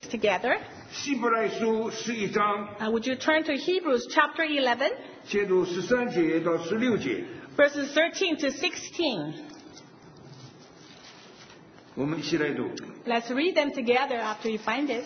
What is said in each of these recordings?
Together. 希伯来书11章 Would you turn to Hebrews chapter 11, 节读13节到16节， verses 13 to 16. 我们一起来读。 Let's read them together after you find it.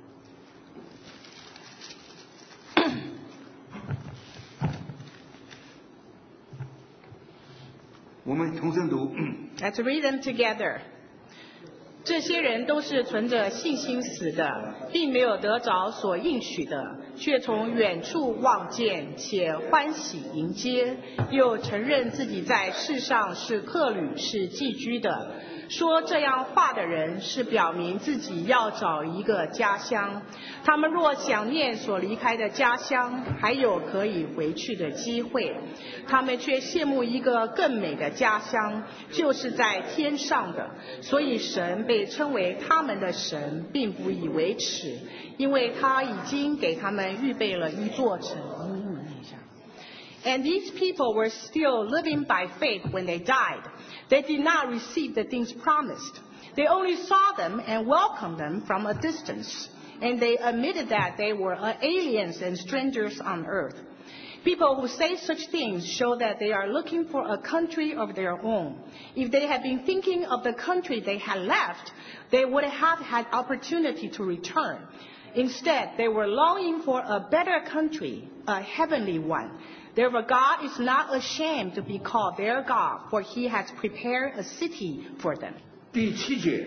我们同声读。 Let's read them together. 这些人都是存着信心死的，并没有得着所应许的，却从远处望见，且欢喜迎接，又承认自己在世上是客旅，是寄居的。说这样话的人是表明自己要找一个家乡，他们若想念所离开的家乡，还有可以回去的机会，他们却羡慕一个更美的家乡，就是在天上的。所以神被称为他们的神，并不以为耻，因为他已经给他们预备了一座城。And these people were still living by faith when they died. They did not receive the things promised. They only saw them and welcomed them from a distance. And they admitted that they were aliens and strangers on earth. People who say such things show that they are looking for a country of their own. If they had been thinking of the country they had left, they would have had opportunity to return. Instead, they were longing for a better country, a heavenly one. Therefore, God is not ashamed to be called their God, for he has prepared a city for them. 第7节，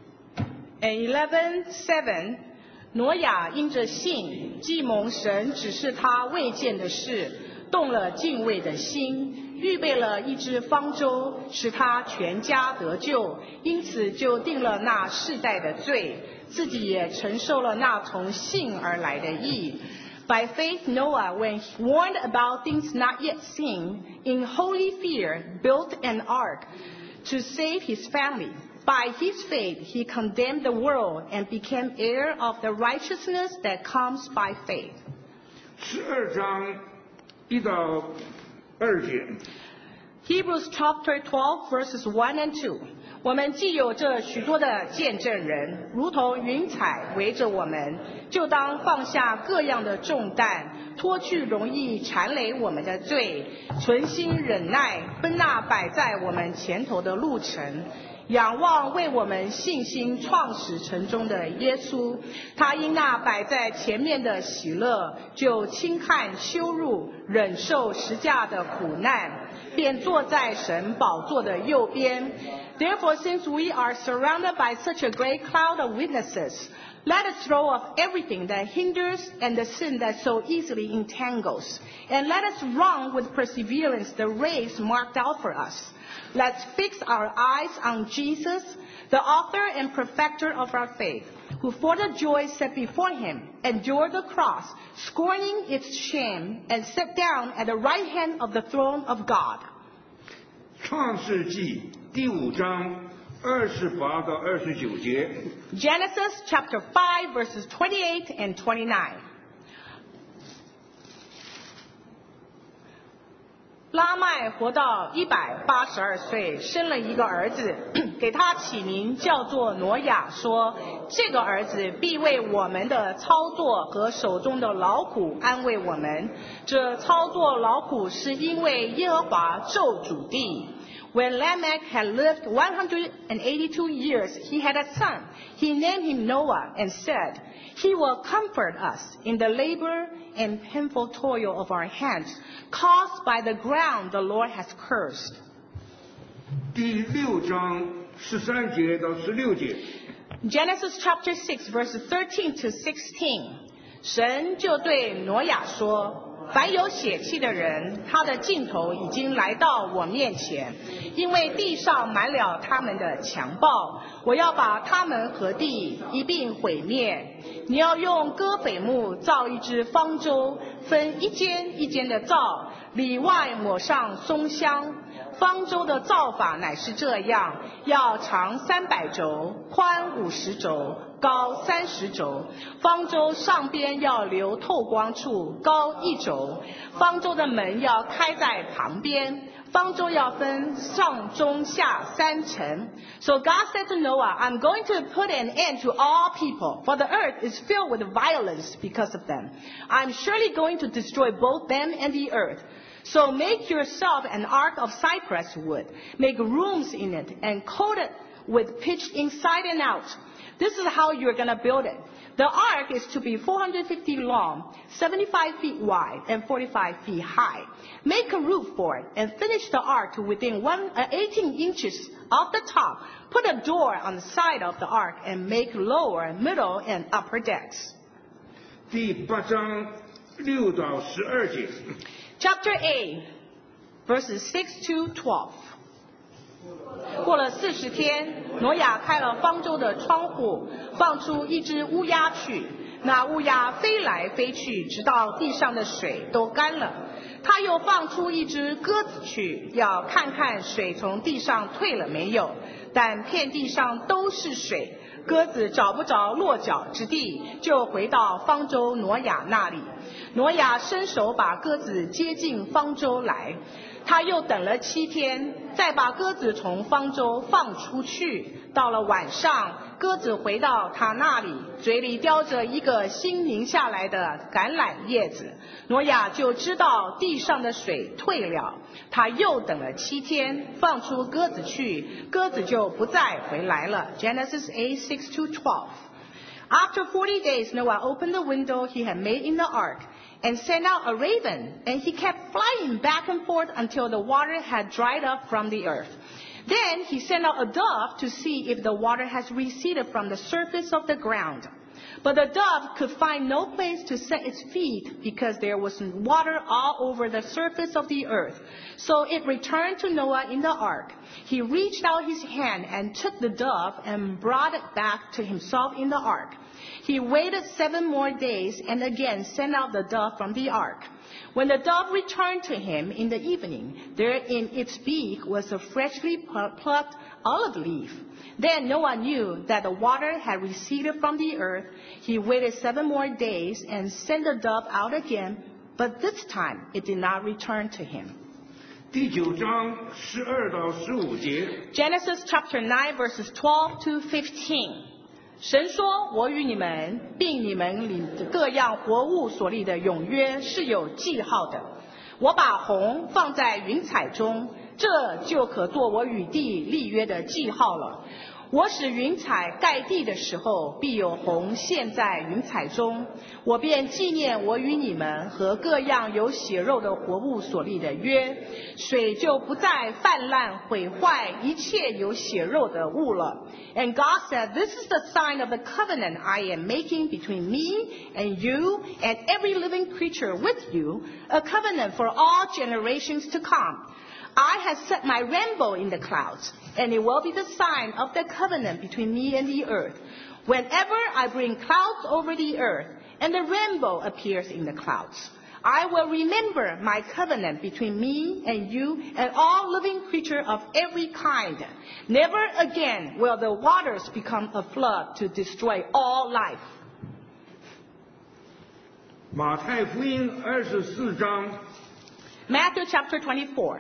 11:7 挪亚因着信，既蒙神指示他未见的事，动了敬畏的心，预备了一只方舟，使他全家得救，因此就定了那世代的罪，自己也承受了那从信而来的义。By faith, Noah, when warned about things not yet seen, in holy fear built an ark to save his family. By his faith, he condemned the world and became heir of the righteousness that comes by faith. 12章1到2节， Hebrews chapter 12, verses 1 and 2. 我们既有这许多的见证人，如同云彩围着我们，就当放下各样的重担，脱去容易缠累我们的罪，存心忍耐，奔那摆在我们前头的路程。仰望为我们信心创始成终的耶稣，他因那摆在前面的喜乐，就轻看羞辱，忍受十架的苦难，便坐在神宝座的右边。Therefore, since we are surrounded by such a great cloud of witnesses, let us throw off everything that hinders and the sin that so easily entangles, and let us run with perseverance the race marked out for us. Let's fix our eyes on Jesus, the author and perfecter of our faith, who for the joy set before him endured the cross, scorning its shame, and sat down at the right hand of the throne of God. 创世纪第5章28到29节， Genesis chapter 5, verses 28 and 29. 拉麦活到182岁，生了一个儿子，给他起名叫做挪亚，说这个儿子必为我们的操作和手中的劳苦安慰我们。这操作劳苦是因为耶和华咒诅地。When Lamech had lived 182 years, he had a son. He named him Noah and said, He will comfort us in the labor and painful toil of our hands, caused by the ground the Lord has cursed. 第6章13节到16节， Genesis chapter 6, verses 13 to 16. 神就对挪亚说，凡有血气的人，他的尽头已经来到我面前，因为地上满了他们的强暴，我要把他们和地一并毁灭。你要用戈斐木造一只方舟，分一间一间的造，里外抹上松香。方舟的造法乃是这样，要长300肘，宽50肘，高30肘。方舟上边要留透光处，高1肘。方舟的门要开在旁边。 方舟要分上中下三层。So God said to Noah, I'm going to put an end to all people, for the earth is filled with violence because of them. I'm surely going to destroy both them and the earth. So make yourself an ark of cypress wood. Make rooms in it and coat it with pitch inside and out. This is how you're going to build it. The ark is to be 450 long, 75 feet wide, and 45 feet high. Make a roof for it and finish the ark to within 18 inches of the top. Put a door on the side of the ark and make lower, middle, and upper decks. 第8章6到12节。 Chapter 8, verses 6 to 12. 过了40天，挪亚开了方舟的窗户，放出一只乌鸦去。那乌鸦飞来飞去，直到地上的水都干了。他又放出一只鸽子去，要看看水从地上退了没有。但遍地上都是水，鸽子找不着落脚之地，就回到方舟挪亚那里。挪亚伸手把鸽子接进方舟来。他又等了7天，再把鸽子从方舟放出去。到了晚上，鸽子回到他那里，嘴里叼着一个新拧下来的橄榄叶子。挪亚就知道地上的水退了。他又等了7天，放出鸽子去，鸽子就不再回来了。Genesis 8:6 to 12. After 40 days, Noah opened the window he had made in the ark and sent out a raven, and he kept flying back and forth until the water had dried up from the earth. Then he sent out a dove to see if the water has receded from the surface of the ground. But the dove could find no place to set its feet because there was water all over the surface of the earth. So it returned to Noah in the ark. He reached out his hand and took the dove and brought it back to himself in the ark. He waited 7 more days and again sent out the dove from the ark. When the dove returned to him in the evening, there in its beak was a freshly plucked olive leaf. Then Noah knew that the water had receded from the earth. He waited 7 more days and sent the dove out again, but this time it did not return to him. 第9章12到15节。 Genesis chapter 9 verses 12 to 15. 神说，我与你们并你们里各样活物所立的永约是有记号的。我把虹放在云彩中，这就可做我与地立约的记号了。我使云彩盖地的时候，必有虹现在云彩中。我便纪念我与你们和各样有血肉的活物所立的约，水就不再泛滥毁坏一切有血肉的物了。And God said, "This is the sign of the covenant I am making between me and you and every living creature with you, a covenant for all generations to come. I have set my rainbow in the clouds, and it will be the sign of the covenant between me and the earth. Whenever I bring clouds over the earth, and the rainbow appears in the clouds, I will remember my covenant between me and you and all living creature of every kind. Never again will the waters become a flood to destroy all life." 马太福音24章 Matthew chapter 24.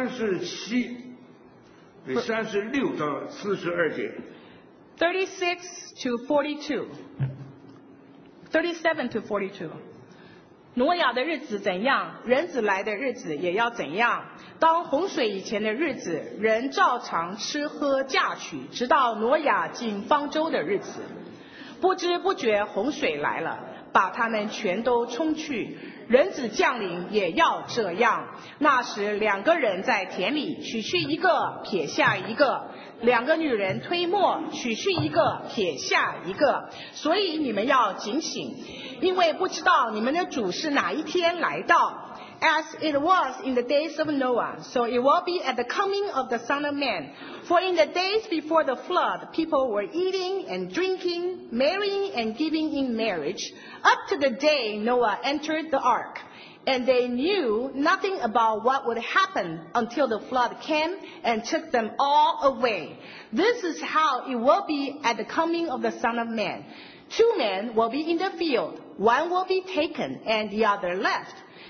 36到42节。 36 to 42. 37 to 42. 挪亚的日子怎样，人子来的日子也要怎样。当洪水以前的日子，人照常吃喝嫁娶，直到挪亚进方舟的日子。不知不觉洪水来了，把他们全都冲去。人子降临也要这样。那时2个人在田里，取去一个，撇下一个；2个女人推磨，取去一个，撇下一个。所以你们要警醒，因为不知道你们的主是哪一天来到。As it was in the days of Noah, so it will be at the coming of the Son of Man. For in the days before the flood, people were eating and drinking, marrying and giving in marriage, up to the day Noah entered the ark. And they knew nothing about what would happen until the flood came and took them all away. This is how it will be at the coming of the Son of Man. 2 men will be in the field, one will be taken and the other left.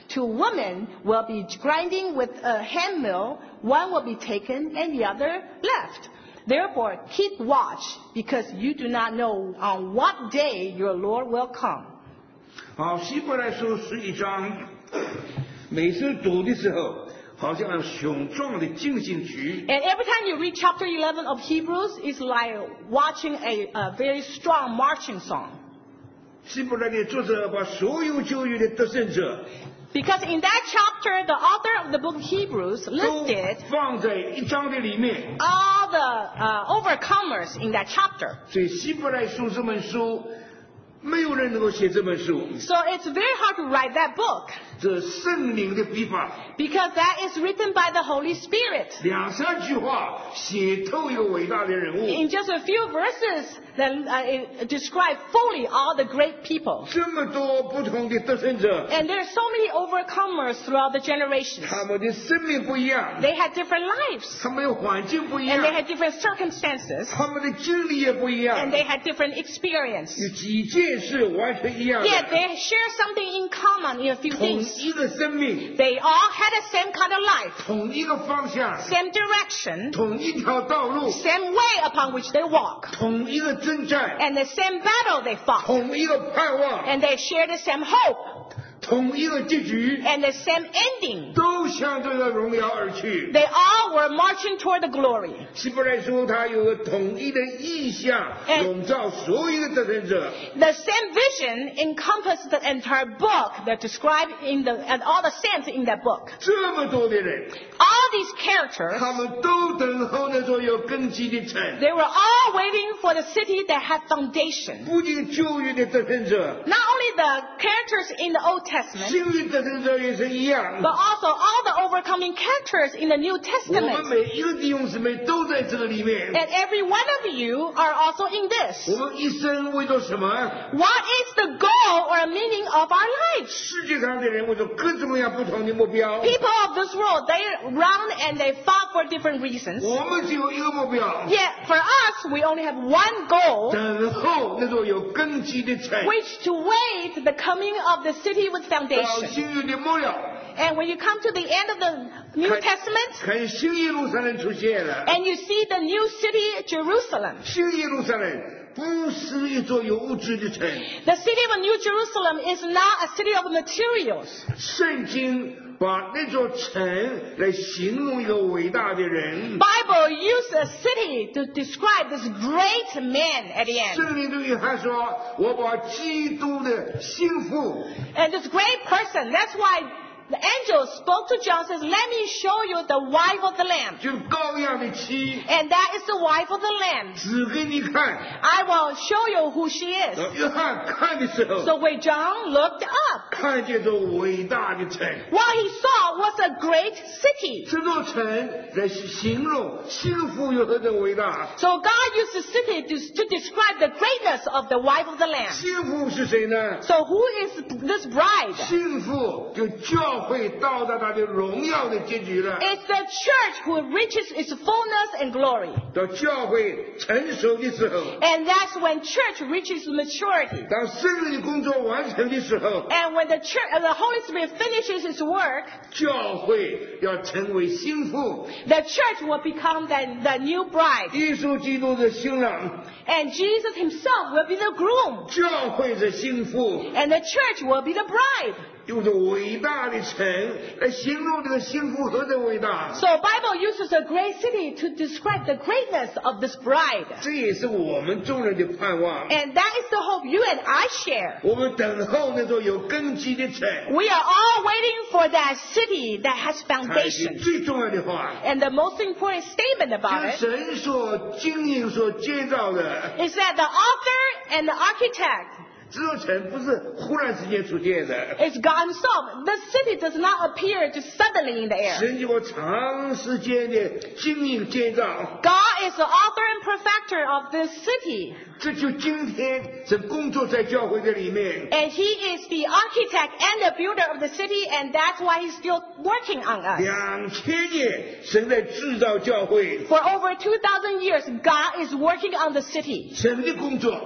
Two women will be grinding with a hand mill. One will be taken and the other left. Therefore, keep watch, because you do not know on what day your Lord will come. 好，希伯来书11章，每次读的时候，好像雄壮的进行曲。 And every time you read chapter 11 of Hebrews, it's like watching a very strong marching song. 希伯来的作者把所有旧约的得胜者 Because in that chapter, the author of the book of Hebrews 都 listed 放在一章的里面， all the overcomers in that chapter. 所以希伯来书这本书，没有人能够写这本书， So it's very hard to write that book 这圣灵的笔法， because that is written by the Holy Spirit. 2-3句话写透一个伟大的人物。 In just a few verses, that it describe fully all the great people. 这么多不同的得胜者， And there are so many overcomers throughout the generations. 他们的生命不一样， They had different lives, 他们的环境不一 and they 样， had different circumstances, 他们的经历也不一样， and they had different experience. 有几件事完全一样的， Yet they share something in common in a few 同 things. 一个生命， They all had the same kind of life, 同一个方向， same direction, 同一条道路， same way upon which they walk, 同一个征战， and the same battle they fought, 同一个盼望， and they share the same hope, 同一个结局， and the same ending. 都向这个荣耀而去。 They all were marching toward the glory. 希伯来书它有个统一的意象， And- 笼罩所有的得胜者。 The same vision encompassed the entire book that described and all the saints in that book. 这么多的人， All these characters, 他们都等候那座有根基的城。 they were all waiting for the city that had foundation. 不仅旧约的得胜者， Not only the characters in the Old Testament, 新约得胜者也是一样。 but also all the overcoming characters in the New 我们 Testament. 每一个弟兄姊妹都在这个里面。 And every one of you are also in 我 this. 们一生为着什么？ What is the goal or meaning of our lives? 世界上的人为着各种各样不同的目标。 People of this world, they run and they fought for different reasons. 我们只有一个目标， Yet for us, we only have one goal, 等候那座有根基的城。 which to wait the coming of the city with 到 foundation. 新约的末了， And when you come to the end of the New Testament, 看新耶路撒冷出现了。 and you see the new city, Jerusalem. 新耶路撒冷不是一座有物质的城， The city of New Jerusalem is not a city of materials. 圣经把那座城来形容一个伟大的人。 Bible used a city to describe this great man at the end. 圣灵对约翰说：“我把基督的心腹 And this great person, that's why the angel spoke to John, says, let me show you the wife of the Lamb. 就是羔羊的妻， And that is the wife of the Lamb. 指给你看。 I will show you who she is. 约翰看的时候， So when John looked up, 看见这伟大的城， what he saw was a great city. 这座城来形容心腹有何等伟大。 So God used the city to describe the greatness of the wife of the Lamb. 心腹是谁呢？ So who is this bride? 心腹就教会到达它的荣耀的结局了。 It's the church who reaches its fullness and glory. 到教会成熟的时候， And that's when church reaches maturity. 当圣灵的工作完成的时候， And when the church, the Holy Spirit finishes its work, 教会要成为心腹， the church will become the new bride. 耶稣基督的新郎， And Jesus himself will be the groom. 教会是心腹， And the church will be the bride. 用着伟大的城来形容这个心腹何等伟大。 So Bible uses a great city to describe the greatness of this bride. 这也是我们众人的盼望。 And that is the hope you and I share. 我们等候那座有根基的城。 We are all waiting for that city that has 它是 foundation. 最重要的话， And the most important statement 就 about 是 it 神所经营、所建造的。 is that the author and the architect 这座城不是忽然之间出现的， is God himself. The city does not appear just suddenly in the air. 神经过长时间的经营建造， God is the author and perfecter of this city. 这就今天神工作在教会的里面。 And he is the architect and the builder of the city, and that's why he's still working on us. 2000年，神在制造教会， For over 2,000 years, God is working on the city. 神的工作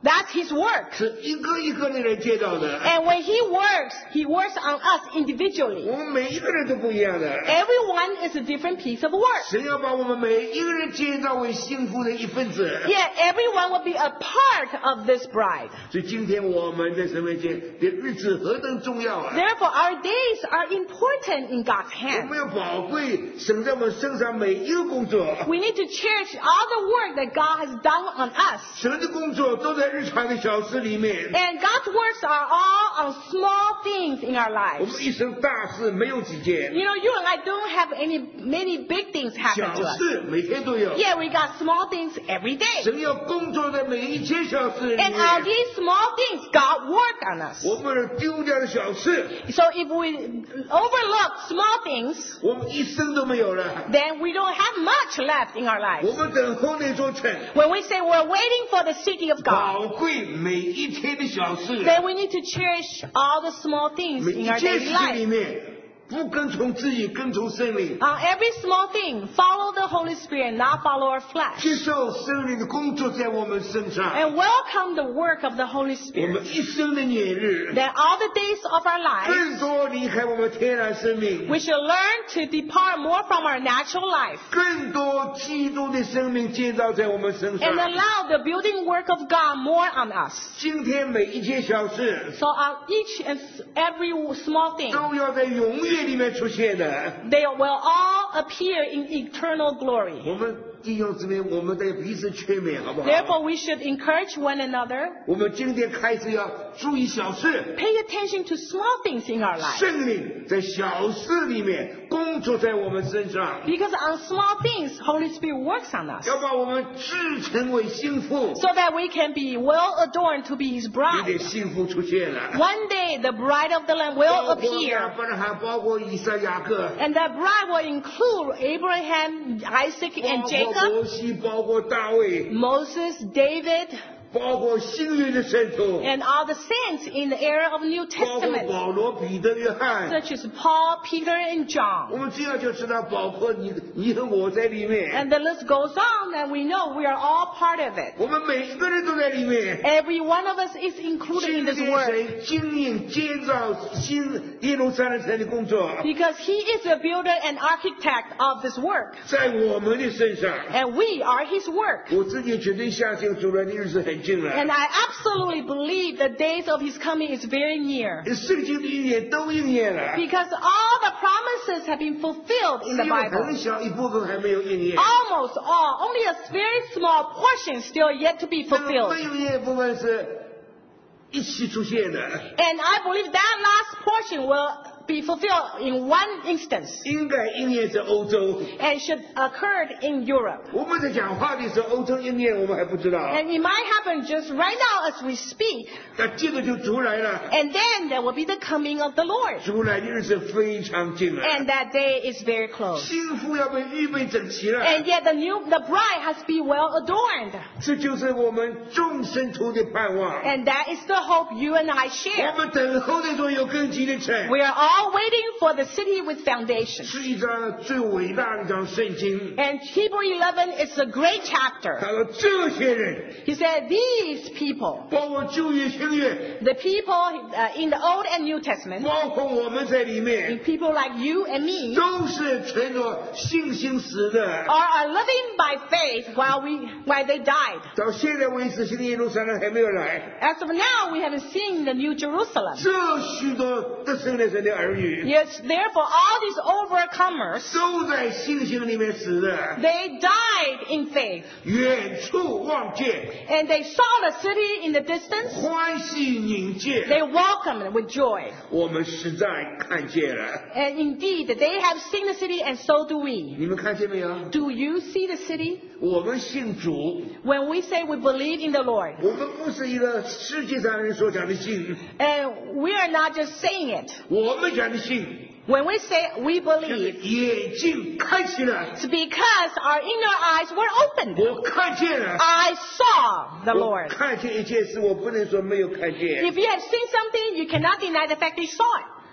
That's his work. 是一个一个的人建造的。 And when he works on us individually. 我们每一个人都不一样的。 Everyone is a different piece of work. 神要把我们每一个人建造为幸福的一份子。 Yet everyone will be a part of this bride. 所以今天我们在神面前的日子何等重要啊！ Therefore, our days are important in God's 我 hand. 们要宝贵神在我们身上每一个工作。 We need to cherish all the work that God has done on us. 神的工作都在日常的小事里面。 And God's works are all on small things in our 我 lives. 们一生大事没有几件， You know, you and I don't have many big things happen 小 to us. 事每天都有。 Yeah, we got small things every day. 神要工作在每一件小事里 And all 面。 these small things, God worked on us. 我们丢掉的小事， So if we overlook small things, 我们一生都没有了。 then we don't have much left in our 我 lives. 们等候那座城， When we say we're waiting for the city of God, 宝贵每一天的小事， then we need to cherish all the small things 每 in 一 our 件 daily 事里 life. 面，不跟从自己，跟从圣灵， On every small thing, follow the Holy Spirit, not follow our flesh. 接受圣灵的工作在我们身上。 And welcome the work of the Holy 我 Spirit. 们一生的年日， That all the days of our lives, 更多离开我们天然生命， we should learn to depart more from our natural life 更多基督的生命建造在我们身 and 上。 allow the building work of God more on us. 今天每一件小事 So on each and every small thing, 都要在永远里面出现的。 they will all appear in eternal glory. 我们弟兄姊妹，我们得彼此劝勉，好不好？ Therefore, we should encourage one another. 我们今天开始要注意小事， Pay attention to small things in our life. 圣灵在小事里面工作在我们身上， Because on small things, Holy Spirit works on us. 要把我们制成为幸福。 So that we can be well adorned to be His 你的 bride. 幸福出现了， One day, the bride of the Lamb will 包括亚 appear. 伯拉罕，包括以撒、雅各， And that bride will include Abraham, Isaac, 包 and 括 Jacob, 摩西，包括大卫， Moses, David, 包括幸运的圣徒， and all the saints in the era of New 包括 Testament, 保罗、彼得、约翰。 such as Paul, Peter, and 我 John. 们这样就知道，包括你和我在里面， And the list goes on, and we know we are all part of it. 我们每一个人都在里面。 Every one of us is included in 今 this 天 work 神经营建造新耶路撒冷城的工作， because He is the builder and architect of this work, 在我们的身上。 and we are His work. 我自己绝对相信主人的日子很近了。 And I absolutely believe the days of His coming is very near 圣经的预言都应验了， because all the promises have been fulfilled in 只 the 有很 Bible. 小一部分还没有应验。 Almost all, only a very small portion still yet to be 这个 fulfilled. 没有应验的部分是一起出现的， And I believe that last portion will be fulfilled in one instance 应该应验是欧洲。 and should occur in Europe. 我们在讲话的时候，欧洲应验我们还不知道， And it might happen just right now as we speak. 但这个就主来了， And then there will be the coming of the Lord. 主来的日子非常近了， And that day is very close. 幸福要被预备整齐了。 And yet the bride has to be well adorned. 这就是我们众生徒的盼望。 And that is the hope you and I 我 share. 们等候那座有根基的城， We are all waiting for the city with foundation. 是一张最伟大的一张圣经。 And Hebrew 11 is a great chapter. 他说这些人， He said, these people, 包括旧约、新约， the people in the Old and New Testament, 包括我们在里面， people like you and me, 都是存着信心死的。 are living by faith while they died. 到现在为止，新的耶路撒冷还没有来。 As of now, we haven't seen the New Jerusalem. 这许多得胜的神的儿女， Yes, therefore, all these overcomers, 都在信心里面死的， they died in faith. 远处望见， And they saw the city in the distance. 欢喜迎接。 They welcomed it with joy. 我们实在看见了， And indeed, they have seen the city, and so do we. 你们看见没有？ Do you see the city? 我们信主， When we say we believe in the Lord, 我们不是一个世界上人所讲的信， and we are not just saying it. 我们讲的信 When we say we 就是 believe, 眼睛开启了， it's because our inner eyes were opened. 我看见了。 I saw the 我 Lord. 看见一件事，我不能说没有看见。 If you have seen something, you cannot deny the fact you saw it.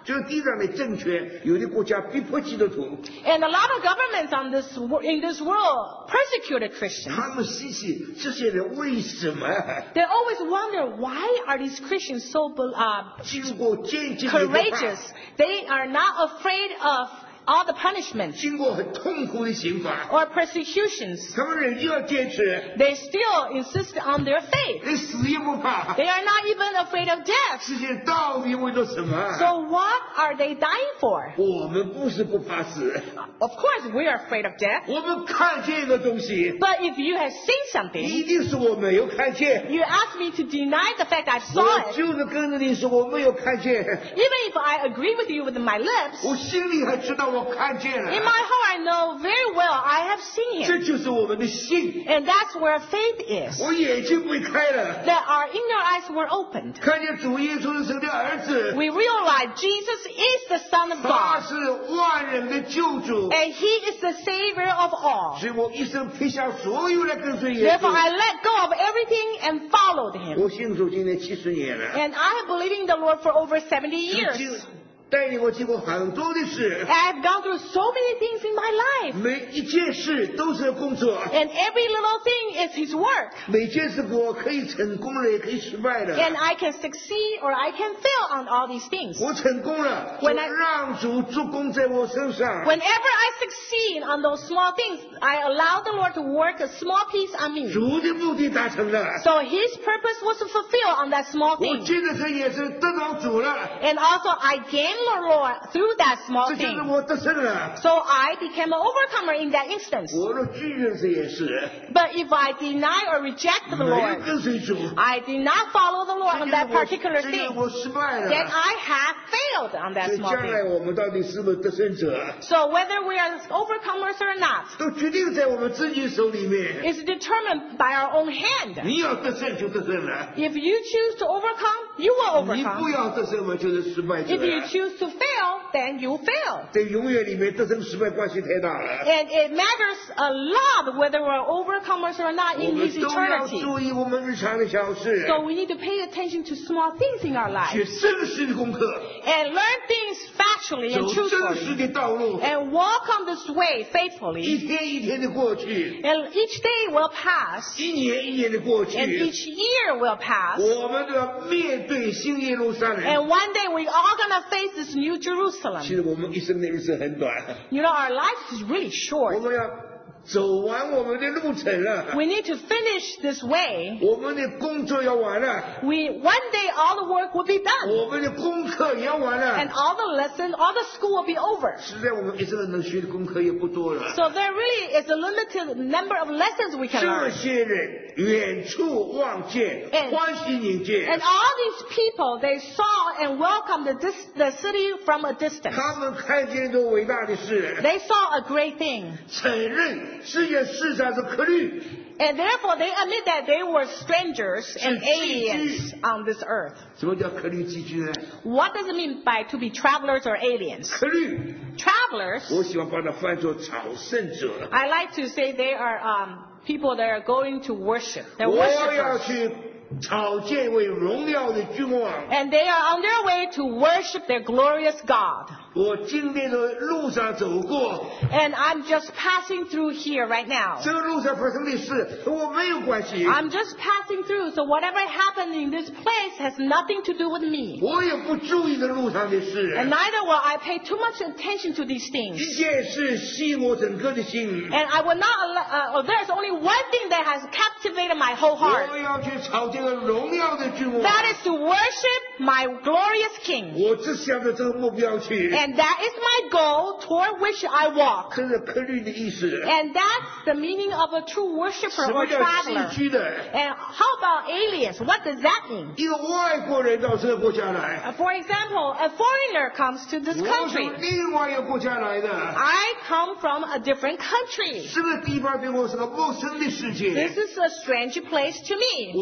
就是地上的政权，有的国家逼迫基督徒。 And a lot of governments in this world persecuted Christians. 他们稀奇这些人为什么 They always wonder, why are these Christians so 经过艰辛的 courageous? They are not afraid of all the punishments 经过很痛苦的刑罚， or persecutions. 他们仍旧要坚持， They still insist on their faith. 连死也不怕。 They are not even afraid of death. 这些人到底为了什么？ So what are they dying for? 我们不是不怕死， Of course, we are afraid of death. 我们看见一个东西， But if you have seen something, 一定是我没有看见。 you ask me to deny the fact I 我 saw it. 就是跟着你说我没有看见， Even if I agree with you with my lips, 我心里还知道我看见 in 了。 my heart I know very well I have seen 这 him. 就是我们的信， And that's where faith is. 我眼睛被开了， That our inner eyes were opened. 看见主耶稣是神的儿子， We realize Jesus is the Son of 他 God. 是万人的救主， And he is the Savior of all. 所以我一生撇下所有来跟随耶 Therefore 稣。 I let go of everything and followed him. 我信主今年70年了， And I have believed in the Lord for over 70 经 years. 带领我经过很多的事， I have gone through so many things in my life. 每一件事都是工作， And every little thing is his work. 每件事我可以成功了，也可以失败的。 And I can succeed or I can fail on all these things. 我成功了，就 When I- 让主做工在我身上。 Whenever I succeed on those small things, I allow the Lord to work a small piece on me. 主的目的达成了， So his purpose was to fulfill on that small 我 thing. 借着这也是得到主了， And also I gained the Lord through that small 这就是 thing. 我得胜了。 So I became an overcomer in that instance. 我的拒人这也是， But if I deny or reject the 没有 Lord, 跟随主， I did not follow the Lord on that particular 这就是 thing, 我失败 then 了。 I have failed on 所 that 以 small 将来 thing. 我们到底是不是得胜者， So whether we are overcomers or not 都决定在我们自己手里面。 is determined by our own hand. 你要得胜就得胜了， If you choose to overcome, you will 你不 overcome. 要得胜嘛，就是失败者 If you 了。 choose to fail, then you fail. 在永远里面，得胜失败关系太大了。 And it matters a lot whether we're overcomers or not 我 in 们 His 都要 eternity. 注意我们日常的小事， So we need to pay attention to small things in our 学 life 真实的功课， and learn things factually 走 and 真实 truthfully 的道路， and walk on this way 一 faithfully. 天一天的过去， And each day will pass 一年一年的过 and 去， each year will pass. 我们都要面对新耶路撒冷。 And one day we all gonna face this new 其 Jerusalem. 实我们一生的日子很短， You know, our life is really 我 short. 们要走完我们的路程了， We need to finish this way. 我们的工作要完了， One day all the work will be done. 我们的功课也要完 And 了。 all the lessons, all the school will be over. 实在我们一生能学的功课也不多了。 So there really is a limited number of lessons we can 这 learn. 些人远处望见， And- 欢喜迎接 And，all these people, they saw and welcomed the city from a distance. 他们看见这伟大的事， They saw a great thing. 承认世界世上是客旅， And therefore they admit that they were strangers and 是寄居。 aliens on this earth. 什么叫客旅寄居呢？ What does it mean by to be travelers or aliens? 客旅， Travelers, 我喜欢把它翻作朝圣者。 I like to say they are people that are going to worship. They're 我要 worshipers. 去朝见为荣耀的君王。 And they are on their way to worship their glorious God. 我今天的路上走过， And I'm just passing through here right now. 这个路上发生的事和我没有关系， I'm just passing through, so whatever happened in this place has nothing to do with me. 我也不注意这路上的事。 And neither will I pay too much attention to these 一 things. 件事吸引我整个的心， And I will not allow, there's only one thing that has captivated my whole 我 heart. 要去朝这个荣耀的君王。 That is to worship my glorious King. 我只向着这个目标去。 And that is my goal toward which I walk. 这是客旅的意思。 And that's the meaning of a true worshiper 什 or 么叫 traveler. 寄居的？ And how about aliens? What does that mean? 一个外国人到这个国家来， For example, a foreigner comes to this 我 country. 从另外一个国家来的， I come from a different country. 这个地方对我是个陌生的世界， This is a strange place to me. 我根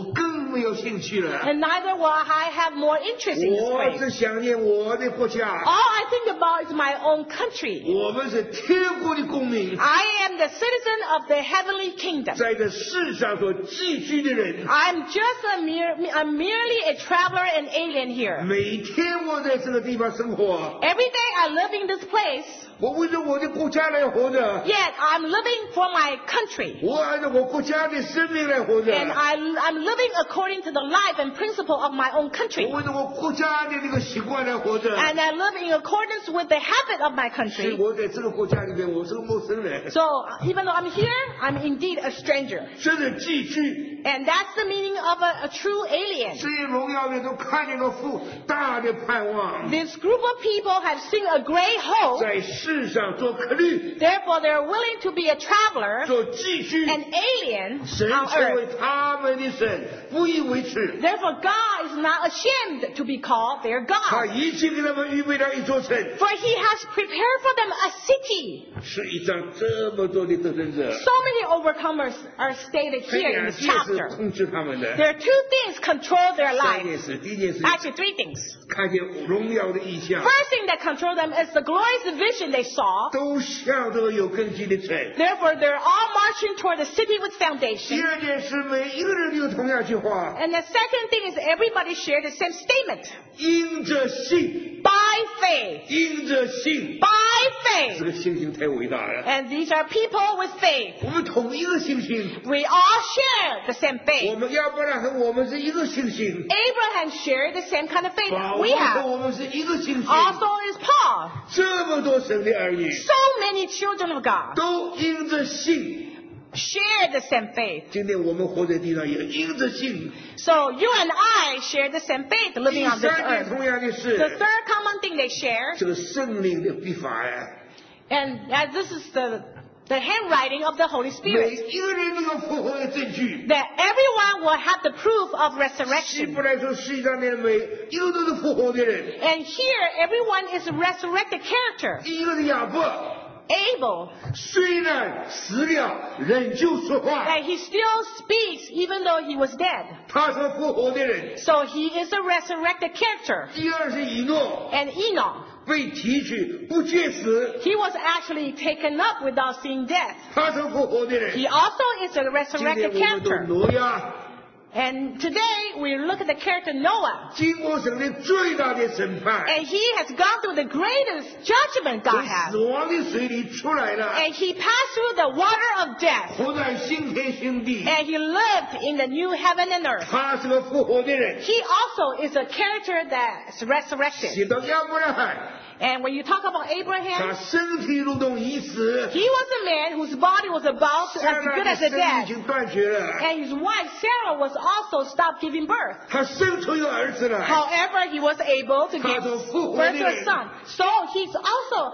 没有兴趣了。 And neither will I have more interest in this 我 place. 只想念我的国家。 All I think about is my own country. 我们是天国的公民， I am the citizen of the heavenly kingdom. 在这世上所寄居的人。 I'm I'm merely a traveler and alien here. 每天我在这个地方生活， Every day I live in this place, 我为了我的国家来活着， yet I'm living for my country. 我按照我国家的生命来活着， And I'm living according to the life and principle of my own 我 country. 为了我国家的这个习惯来活着。 And I live in accordance with the habit of my 是 country. 我在这个国家里面，我是个陌生人， So even though I'm here, I'm indeed a stranger. 真的寄居。 And that's the meaning of a true alien. 这些荣耀的都看见了父大的盼望， This group of people have seen a great hope. 在世上做客旅， Therefore, they're willing to be a traveler, 做寄居。 an alien 神 on 成 earth. 为他们的神，不以为耻。 Therefore, God is not ashamed to be called their 他 God. 已经给他们预备了一座城， For he has prepared for them a city. 是一张这么多的得胜者。 So many overcomers are stated 这 here in 两 this 件事 chapter. 控制他们的。 There are two things control their 三件 lives. 事，第一件事 Actually, three things. 看见荣耀的意象， First thing that controlled them is the glorious vision they saw. 都向这个有根基的城。 Therefore, they're all marching toward the city with 第 foundation. 二件事，每一个人都有同样一句话： And the second thing is everybody shared the same statement. 因着信， By faith. 因着信。 By 这 faith. 个信心太伟大了。 And these are people with faith. 我们同一个信心， We all share the same 我 faith. 们亚伯拉罕和我们是一个信心， Abraham shared the same kind of faith 保 we 罗和 have. 我们是一个信心。 Also is Paul. 这么多神的儿女， So many children of God 都因着信。 share the same faith. 今天我们活在地上也因着信。 So you and I share the same faith 第 living on this 三件 earth. 同样的 The 事， third common thing they share, 这个圣灵的律法呀， and as this is the handwriting of the Holy 每 Spirit, 一个人都有复活的证据。 that everyone will have the proof of 希 resurrection. 伯来说，世界上的每一个都是复活的人。 And here, everyone is a resurrected character. 第一个是亚伯， Abel, 虽然死了，仍旧说话， that he still speaks even though he was dead. 他是复活的人。 So he is a resurrected character. 第二是以诺， And Enoch, 被提取不见死， he was actually taken up without seeing death. 他是复活的人。 He also is a 今天 resurrected 我们读 character. 挪亚， And today we look at the character Noah. 经过神的最大的审判， And he has gone through the greatest judgment God 从 has. 死亡的水里出来了， And he passed through the water of death. 活在新天新地。 And he lived in the new heaven and earth. 他是个复活的人。 He also is a character that's resurrected. 写到亚伯拉罕， And when you talk about 他 Abraham, 身体如同已死， he was a man whose body was about as 撒拉 good 的 as a 生命已 dead. 经断绝了， And his wife Sarah was also stopped giving birth. 他生出一个儿子来。 However, he was able to give 他是复活的人。 birth to a son. So he's also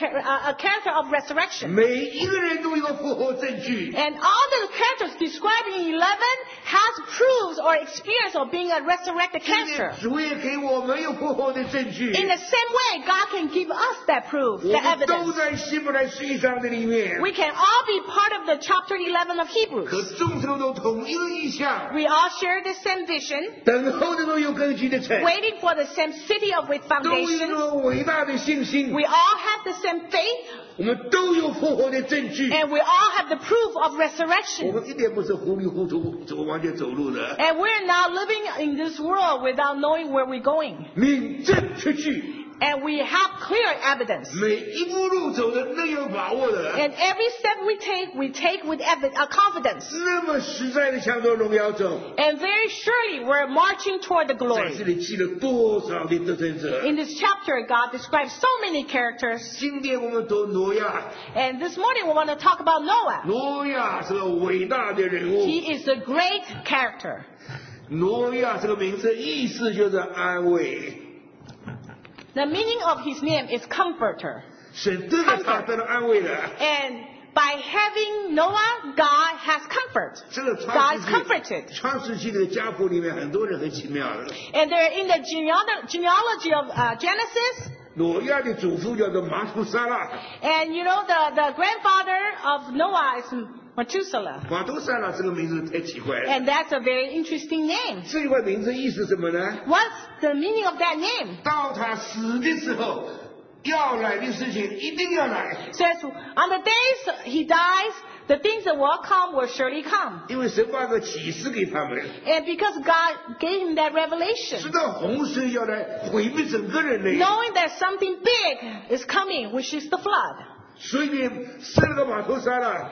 a character of resurrection. 每一个人都有复活证据。 And all the characters described in 11 has proofs or experience of being a resurrected 今天 character. 主也给我们有复活的证据。 In the same way, God can give us that proof, 我 the 们都 evidence. 在希伯来书1章的里面， We can all be part of the chapter 11 of 和 Hebrews. 众生都同一个意象， We all share the same vision, 等候的都有根基的城， waiting for the same city of with 都有一 foundation. 个伟大的信心。 We all have the same faith, 我们都有复活的证据。 and we all have the proof of 我 resurrection. 们一点不是糊里糊涂完全走路的， And we're not living in this world without knowing where we're going. 名正确据， And we have clear evidence. 每一步路走的那有把握的， And every step we take with confidence. 那么实在的向着荣耀走。 And very surely we're marching toward the 在这 glory. 里记了多少的得胜者？ In this chapter, God describes so many characters. 今天我们读挪亚， And this morning we want to talk about Noah. 挪亚是个伟大的人物。 He is a great character. 挪亚这个名字意思就是安慰， The meaning of his name is comforter. 神对着他得到安慰了。 And by having Noah, God has comfort. 这个 God is comforted. 创世纪的家谱里面很多人很奇妙的。 And they're in the genealogy of Genesis. 挪亚的祖父叫做马土沙拉， And you know, the grandfather of Noah is Methuselah. 马图萨拉这个名字太奇怪了。 And that's a very interesting name. 这个名字意思什么呢？ What's the meaning of that name? 到他死的时候，要来的事情一定要来。 It says, on the days he dies, the things that will come will surely come. 因为神把个启示给他们， And because God gave him that revelation, 知道洪水要来毁灭整个人类， knowing that something big is coming, which is the flood. 所以呢，生了个马图萨拉，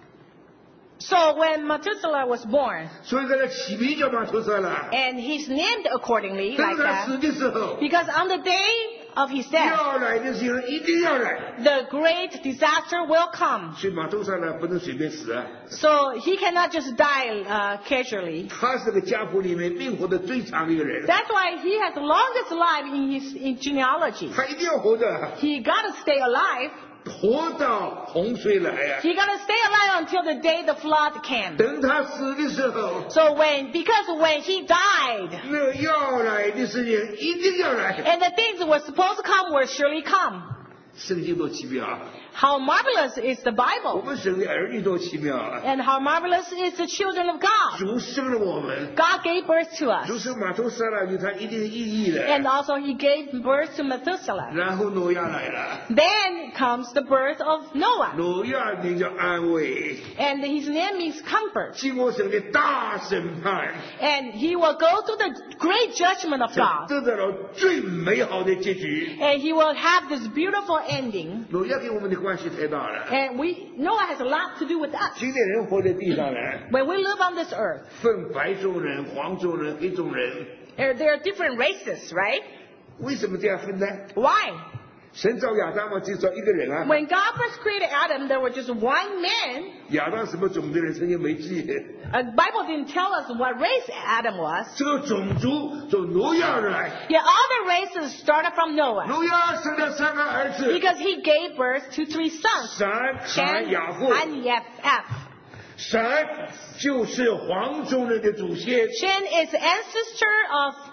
So when Methuselah was born, 所以给他起名叫马图萨拉。 and he's named accordingly 当 like 他死 that, 的时候， because on the day of his death, 要来的事情一定要来， the great disaster will come. 所以马图萨拉不能随便死啊。 So he cannot just die casually. 他是个家谱里面命活得最长的一个人， That's why he has the longest life in genealogy. 他一定要活着， He got to stay alive. 活到洪水来啊。 He got to stay alive until the day the flood came. 等他死的时候， So because when he died, 那要来的事情一定要来。 and the things that were supposed to come will surely come. 圣经多奇妙啊！ How marvelous is the 我 Bible, 们神的儿女多奇妙啊！ and how marvelous is the children of God. 主生了我们， God gave birth to us, 主生马图萨拉有他一定的意义的。 and also he gave birth to Methuselah. 然后挪亚来了， Then comes the birth of Noah, 挪亚名叫安慰， and his name means comfort. 经过神的大审判， And he will go through the great judgment of God, 得到了最美好的结局。 and he will have this beautiful ending. 挪亚跟我们的关系太大了。 And Noah has a lot to do with us. 今天人活在地上呢， When we live on this earth, 分白种人、黄种人、黑种人， there are different races, right? 为什么这样分呢？ Why? 神造亚当嘛，只造一个人啊。 When God first created Adam, there were just one man. 亚当什么种的人，圣经没记。 Bible didn't tell us what race Adam was. 这个种族从挪亚而来， Yet all the races started from Noah, 挪亚生了3个儿子， because he gave birth to 3 sons, 闪、含、 Shem, 雅父。 and Japheth. 闪就是黄种人的祖先， Shem is the ancestor of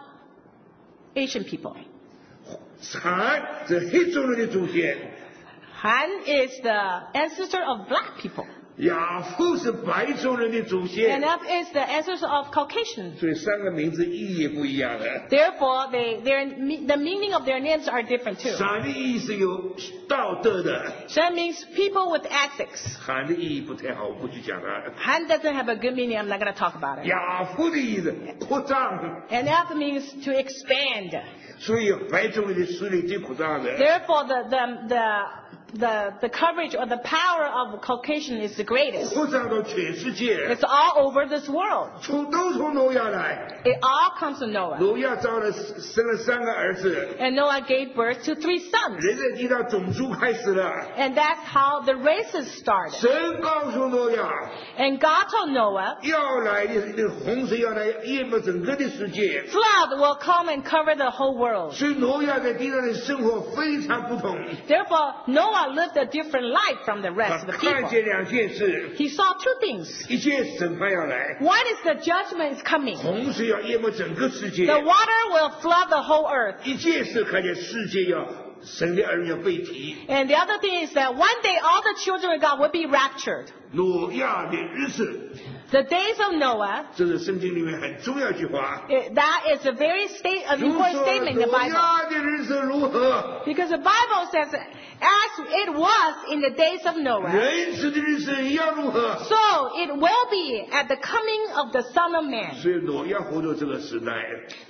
Asian people. 含是黑种人的祖先， Han is the ancestor of black people. 雅父是白种人的祖 And 先， F is the ancestor of Caucasians. 所以3个名字意义也不一样的。 Therefore, the meaning of their names are different too. 闪的意义是有道德的， Shem means people with ethics. 含的意义不太好，我不去讲它。 Han doesn't have a good meaning. I'm not going to talk about it. 雅父的意思扩张， And F means to expand. 所以白种人的势力最扩张的。 Therefore, the coverage or the power of Caucasian is the greatest. 扩张到全世界， It's all over this world. 都从挪亚来。 It all comes from Noah. 挪亚生了3个儿子， And Noah gave birth to 3 sons. 人类地上种族开始了。 And that's how the races started. 神告诉挪亚， And God told Noah, 要来的那个洪水要来淹没整个的世界， flood will come and cover the whole world. 所以挪亚在地上的生活非常不同。 Therefore, Noah lived a different life from the 他 rest of the 看 people. 见2件事， He saw 2 things. 一件审判要来， One is the judgment is coming. 洪水要淹没整个世界； The water will flood the whole earth. 一件事看见世界要神的儿女要被提。 And the other thing is that one day all the children of God will be raptured. 挪亚的日子， The days of Noah, 这是圣经里面很重要一句话。 that is a very an 主 important 说 statement in the 挪 Bible. 亚的日子如何， Because the Bible says, as it was in the days of Noah, 人子的日子也要如何。 so it will be at the coming of the Son of Man. 所以挪亚活到这个时代，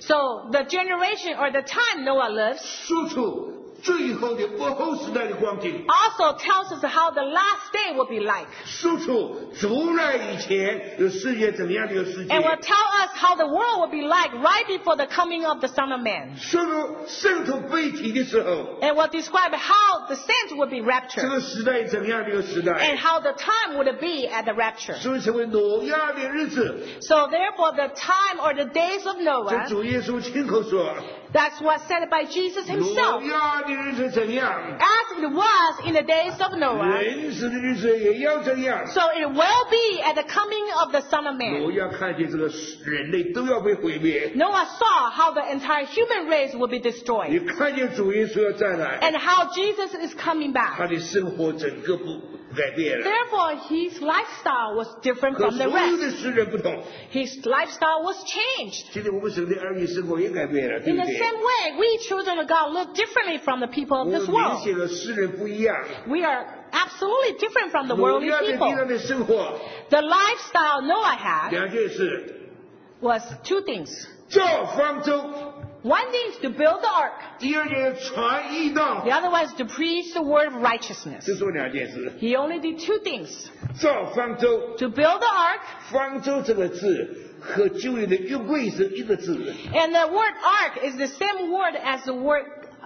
So the generation or the time Noah lives 说出最后的末后时代的光景， also tells us how the last day will be like. 说出主来以前有世界怎么样的一个世界， And will tell us how the world will be like right before the coming of the Son of Man. 说出圣徒被提的时候， And will describe how the saints will be 这 raptured. 个时代怎么样的一个时 And 代， how the time would be at the rapture. 所以成为挪亚的日子。 So therefore the time or the days of 这 Noah, 主耶稣亲口说， that's what's said by Jesus 挪 himself. 亚的日子怎样， As it was in the days of Noah, 人子的日子也要怎样。 so it will be at the coming of the Son of Man. 挪亚看见这个人类都要被毁灭， Noah saw how the entire human race will be 也 destroyed 看见主耶稣要再来， and how Jesus is coming 他 back. 的生活整个改变了， Therefore, his lifestyle was different 和 from the 所有 rest. 的世人不同。 His lifestyle was changed. 今天我们神的儿女生活也改变了，对 In 不 the 对？ same way, we children of God look differently from the people 我 of 们 this 明 world. 显和世人不一样。 We are absolutely different from the 挪 worldly 亚在地 people. 上的生活， The lifestyle Noah had 两件事： was two things. 造方舟， One thing is to build the ark. 第二件传义道 The。other one is to preach the word of righteousness. 这说两件事： He only did two things. 造方舟， To build the ark, 方舟这个字和旧约的约柜是一个字。 and the word ark is the same word as the word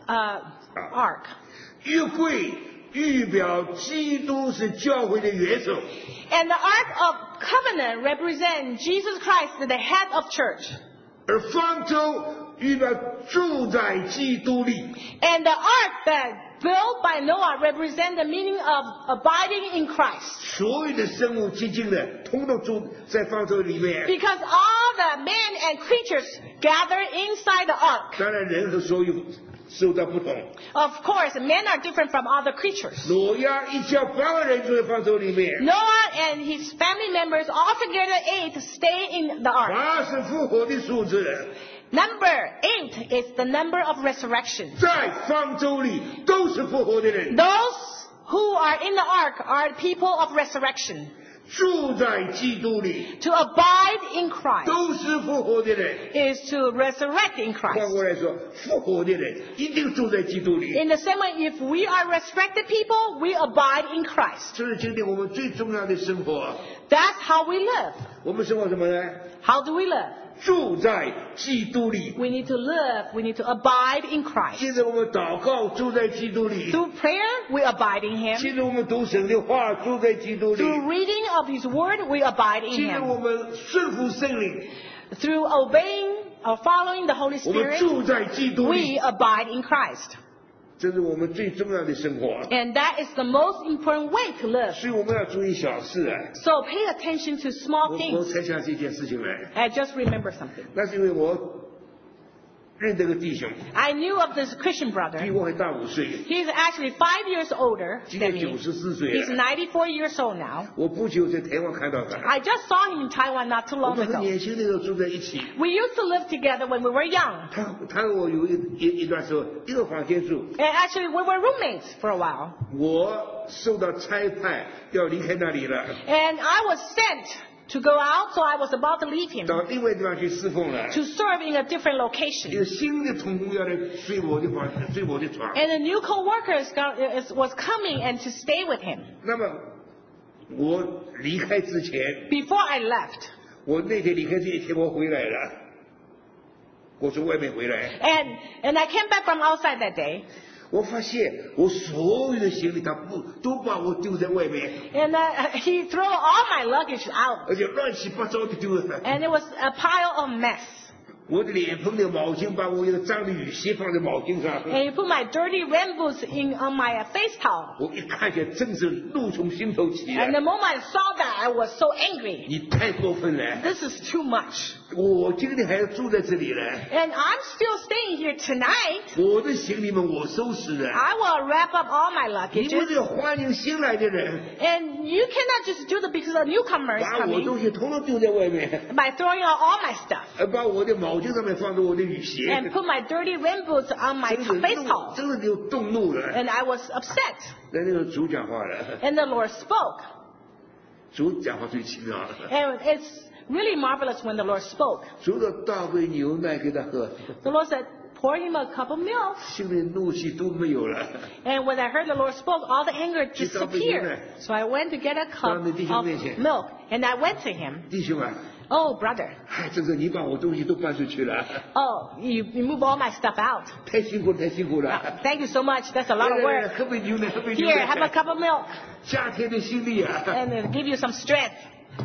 ark. 约柜预表基督是教会的元首， And the ark of covenant represents Jesus Christ, the head of church. 而方舟预表住在基督里。 And the ark that built by Noah represents the meaning of abiding in Christ. 所有的生物寂静的，通通住在方舟里面。 Because all the men and creatures gather inside the ark. 当然，人和所有受到不同。 Of course, men are different from other creatures. 挪亚一家8个人住在方舟里面， Noah and his family members, altogether 8, stay in the ark. 8是复活的数字， Number 8 is the number of resurrection. 在方舟里都是复活的人， Those who are in the ark are people of resurrection. 住在基督里 To abide in Christ 都是复活的人。 is to resurrect in 换 Christ. 过来说，复活的人一定住在基督里。 In the same way, if we are resurrected people, we abide in Christ. 这是今天我们最重要的生活。 That's how we live. 我们生活什么呢？ How do we live? 住在基督里。 We need to live. We need to abide in Christ. 现在我们祷告，住在基督里； Through prayer, we abide in Him. 现在我们读神的话，住在基督里； Through reading of His Word, we abide in 现在 Him. 我们顺服圣灵， Through obeying or following the Holy 我们 Spirit, 住在基督里。 we abide in Christ. 这是我们最重要的生活， And that is the most important way to live. 所以我们要注意小事啊。 So pay attention to small 我 things. 才想这件事情来， I just remember something. 那是因为我认这个弟兄， I knew of this Christian 比 brother. 我还大5岁， He's actually 5 years older 今 than 年 me. 94岁 He's 了。 94 years old now. 我不久在台湾看到他， I just saw him in Taiwan not too 我 long 们很 ago. 年轻的时候住在一起。 We used to live together when we were young. 他和我有一段时候一个房间住， And actually, we were roommates for a while. 我受到差派要离开那里了， And I was sent to go out, so I was about to leave him 到另外地方去侍奉了。 to serve in a different location. 有新的同工要来睡我的房，睡我的床。 And a new co-worker was coming and to stay with him. 那么我离开之前， Before I left, 我那天离开这一天我回来了，我从外面回来， and I came back from outside that day, 我发现我所有的行李他都把我丢在外面， and he threw all my luggage out, 而且乱七八糟的丢了。 and it was a pile of mess. 我的脸盆的毛巾，把我一个脏的雨鞋放在毛巾上， And he put my dirty rain boots on my face towel. 我一看见真是怒从心头起 And 来。 the moment I saw that, I was so angry. 你太过分了！ This is too much. 我今天还要住在这里呢， And I'm still staying here tonight. 我的行李们我收拾了。 I will wrap up all my 你们 luggages. 是要欢迎新来的人， And you cannot just do that because a newcomer is 把我 coming 东西统统丢在外面， by throwing out all my stuff 把我的毛巾上面放着我的雨鞋， and put my dirty rain boots on my 真是 face 怒 towel. 真的就动怒了。 And I was upset. 那个主讲话了， And the Lord spoke. 主讲话最奇妙了。 And it's really marvelous when the Lord spoke. 主的倒杯牛奶给他喝， The Lord said, pour him a cup of milk. 心里怒气都没有了。 And when I heard the Lord spoke, all the anger disappeared. So I went to get a cup of milk. And I went to him. 弟兄啊， Oh, brother. 哎，这个你把我东西都搬出去了， Oh, you move all my stuff out. 太辛苦了，太辛苦了。 Thank you so much. That's a lot of 来 work. 喝杯牛奶，喝杯牛 Here, have a 奶。 cup of milk. 夏天的心力啊， And it'll give you some strength.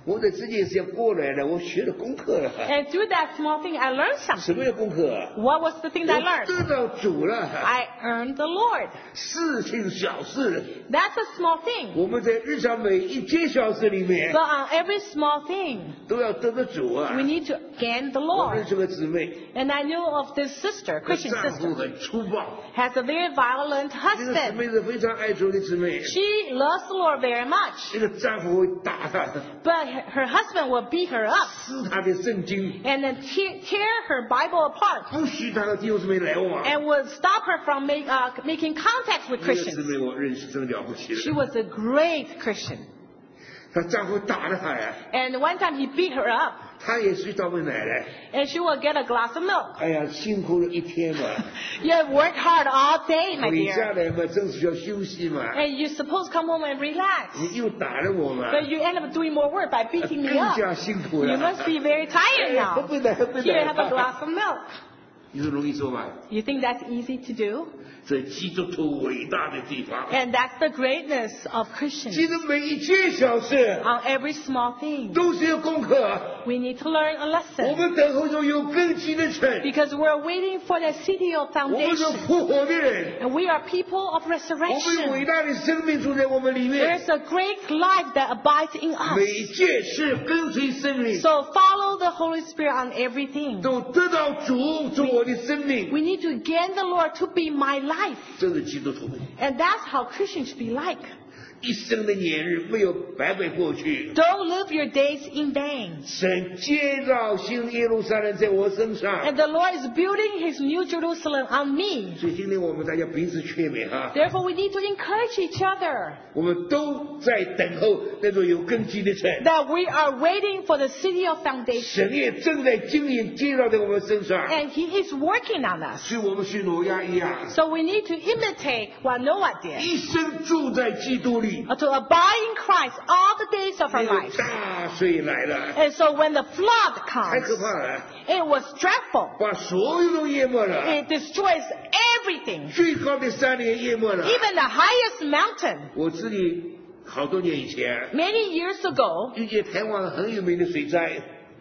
我在这件事情过来了，我学了功课了。 And through that small thing, I learned 什么 something. 叫功课？ What was the thing that I 我 learned? 得到主了。 I earned the Lord. 事情小事， That's a small thing. 我们在日常每一件小事里面 But on every small thing, 都要得到主啊 we。need to gain the 我认 Lord. 识个姊妹， And I knew of this sister, 她 Christian 丈夫 sister, 很粗暴， has a very violent 这个姊 husband. 妹是非常爱主的姊妹， She loves the Lord very much. 这个丈夫会打她， But her husband will beat her up 撕她的圣经， and then tear her Bible apart 不许她和弟兄姊妹来往。 and would stop her from making contact with 这个姊 Christians. 妹我认识真了不起 She 了， was a great Christian. 她丈夫打了她呀， And one time he beat her up 她也去倒杯奶来。 and she would get a glass of milk. 哎呀，辛苦了一天嘛， You have worked hard all day, my 回家 dear. 来嘛，正是要休息嘛， And you're supposed to come home and relax. 你又打了我嘛， But you end up doing more work by beating me 更 up. 加辛苦 You 了。 must be very tired 喝 now. 杯奶，喝杯 Here, have a 奶。 glass of milk. 你说容易说吗？ You think that's easy to do? 这基督徒伟大的地方， And that's the greatness of Christians. 记得每一件小事 On every small thing, 都是有功课。 we need to learn a 我 lesson. 们等候中有根基的城， Because we're waiting for the city of 我们是 foundation. 复活的人， And we are people of 我们有伟 resurrection. 大的生命住在我们里面。 There's a great life that abides in 每 us. 一件事跟随圣灵， So follow the Holy Spirit on everything. 都得到主做我的生命。 We need to gain the Lord to be my life. 这是基督徒 And that's how Christians should be like. 一生的年日没有白白过去。 Don't live your days in vain. 神建造新耶路撒冷在我身上， And the Lord is building His new Jerusalem on me. 所以今天我们大家彼此劝勉哈， Therefore, we need to encourage each other 我们都在等候那座有根基的城。 that we are waiting for the city of foundation. 神也正在经营建造在我们身上， And He is working on us. 所以我们学挪亚一样， So we need to imitate what Noah did. 一生住在基督里。 To abide in Christ all the days of our 那个 life. 大水来了， And so when the flood 太 comes, 可怕了， it was dreadful. 把所有都淹没了， It destroys everything, 最高的山也淹没了。 even the highest mountain. 我自己好多年以前 Many years ago, 遇见台湾很有名的水灾，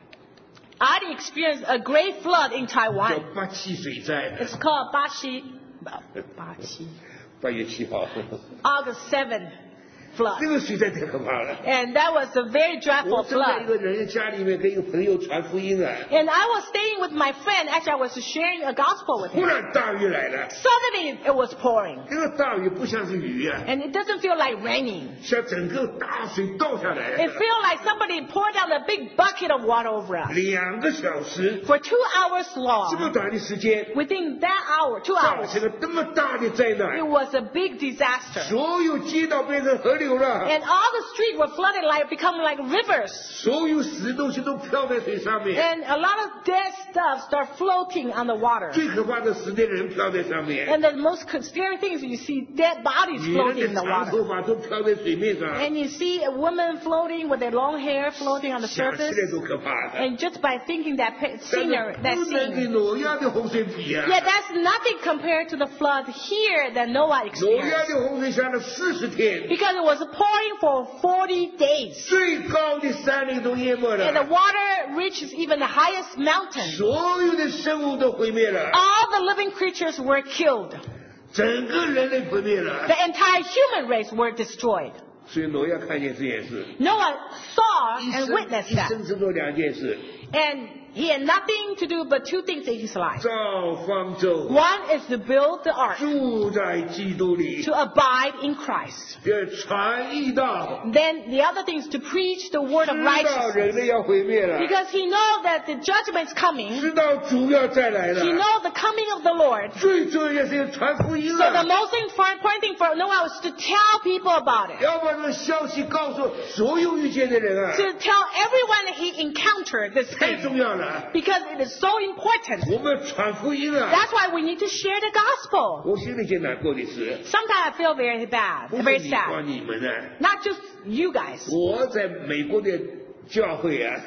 I experienced a great flood in 叫 Taiwan. 八七水灾， It's called 8月7号， August 7th flood. 这个水灾太可怕了。 And that was a very 我 dreadful 正在一 flood. 个人的家里面跟一个朋友传福音啊， And I was staying with my friend. Actually, I was sharing a gospel with 忽 him. 然大雨来了， Suddenly, it was pouring. 这个大雨不像是雨啊， And it doesn't feel like raining. 像整个大水倒下来 It feels like somebody poured down a big bucket of water over us. ，2个小时， For 2 hours 这么 long, 短的时间， within that hour, 2 造 hours, 成了这么大的灾 it 难， was a big disaster. 所有街道变成河流了， And all the streets were flooded, like become like rivers. 所有死东西都漂在水上面， And a lot of dead stuff start floating on the water. 最可怕的死的人漂在上面， And the most scary thing is you see dead bodies 女 floating 人 in 的 the 长 water. 头发都漂在水面上， And you see a woman floating with their long hair floating on the 想起 surface. 来都可怕的。 And just by thinking that 但 scenery, 是 that 不能跟 scene. 挪亚的洪水比啊！ Yeah, that's nothing compared to the flood here that Noah 挪亚 experienced. 的洪水下了40天， Because it was pouring for 40 days. 最高的山岭都淹没 And the 了， water reaches even the highest mountain. 所有的生物都毁灭了， All the living creatures were killed. 整个人类毁灭 The 了。 entire human race were destroyed. 所以挪亚看见这件事， Noah saw 一 and 生 witnessed 一 that. 生只做2件事： And he had nothing to do but 2 things in his life. 造方舟， One is to build the ark, 住在基督里 to，abide in Christ. 要传义道， Then the other thing is to preach the word of 知道 righteousness. 人类要毁灭了， Because he knows that the judgment is coming. 知道主要再来 He 了。 knows the coming of the Lord. 最重要的是传福音 So the 了， most important thing for Noah was to tell people about it. 要把这个消息告诉所有遇见的人啊， To tell everyone that he encountered this 太 thing. 重要了。 Because it is so important. 我们传福音啊， That's why we need to share the gospel. 我心里最难过的是， Sometimes I feel very bad, 不是 very 你光 sad. 你们呢， Not just you guys. 我在美国的教会啊，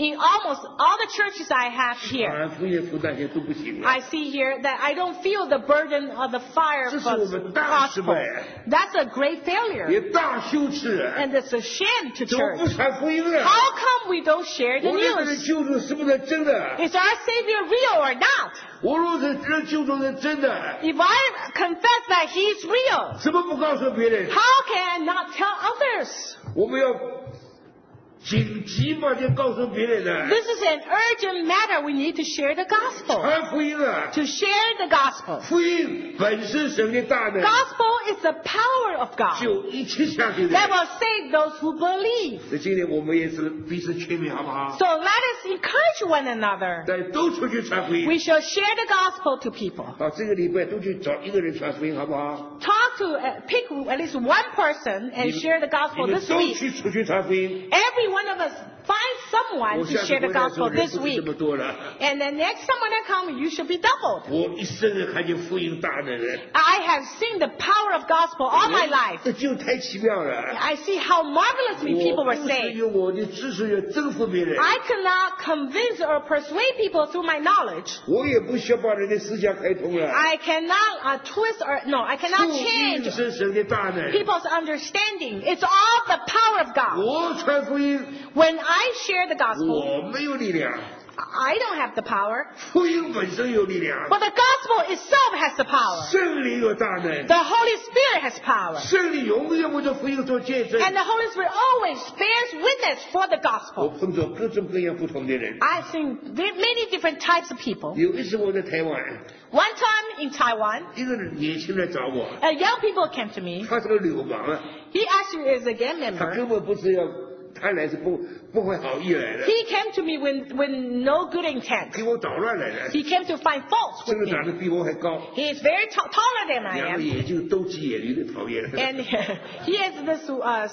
In almost all the churches I have 传 here, 福音负担些都不行了。 I see here that I don't feel the burden of the fire 这 of 是我 the 们大失 gospel. 败， That's a great failure. 也大羞耻。 And it's a shame to 怎么不 church. 传福音呢？ How come we don't share the 我这个人 news? 救主是不是真的？ Is our Savior real or not? 我若是这救主是真的， If I confess that He's real, 怎么不告诉别人？ how can I not tell others? 我们要紧急把这告诉别人的， This is an urgent matter. We need to share the gospel. 传福音啊！ To share the gospel. 福音本是神的大能， Gospel is the power of God 就一切相信的 that 人。 will save those who believe. 那今天我们也是彼此劝勉，好不好？ So let us encourage one another. 大家都出去传福音。 We shall share the gospel to people. 好，这个礼拜都去找一个人传福音，好不好？ Talk to, pick at least one person and share the 你 gospel 们 this 都 week. 去出去传福音。 Every one of us find someone 我 to 下次 share 回 the 来的时候 gospel 人 this 不是这 week. 么多了。 And the next time when I come, you should be doubled. 我一生人看见福音大能人， I have seen the power of gospel all my life. 这就太奇妙了。 I see how marvelously 我 people 不 were 是 saved. 用我的知识要征服别人， I cannot convince or persuade people through my knowledge. 我也不需要把人的思想开通了。 I cannot twist or no, I 福 cannot 音 change 是神的大能。 people's understanding. It's all the power of God. 我传福音， When I share the gospel, 我没有力量， I don't have the power, 福音本身有力量， but the gospel itself has the power. 圣灵有大能， The Holy Spirit has power. 圣灵永远为这福音做见证。 And the Holy Spirit always bears witness for the 我 gospel. 碰到各种各样不同的人。 I've seen many different types of people. 有一次我在台湾， One time in Taiwan, 一个年轻人找我， young people came to me. 他是个流氓啊， He actually is a gang 他 member. 根本不是要，他来是不会好意来的， He came to me with no good intent. 给我捣乱来的。 He came to find faults 这 with 个 me. 长得比我还高， He is very taller than I 两个 am. 眼睛斗鸡眼，有点讨厌。 And he has this,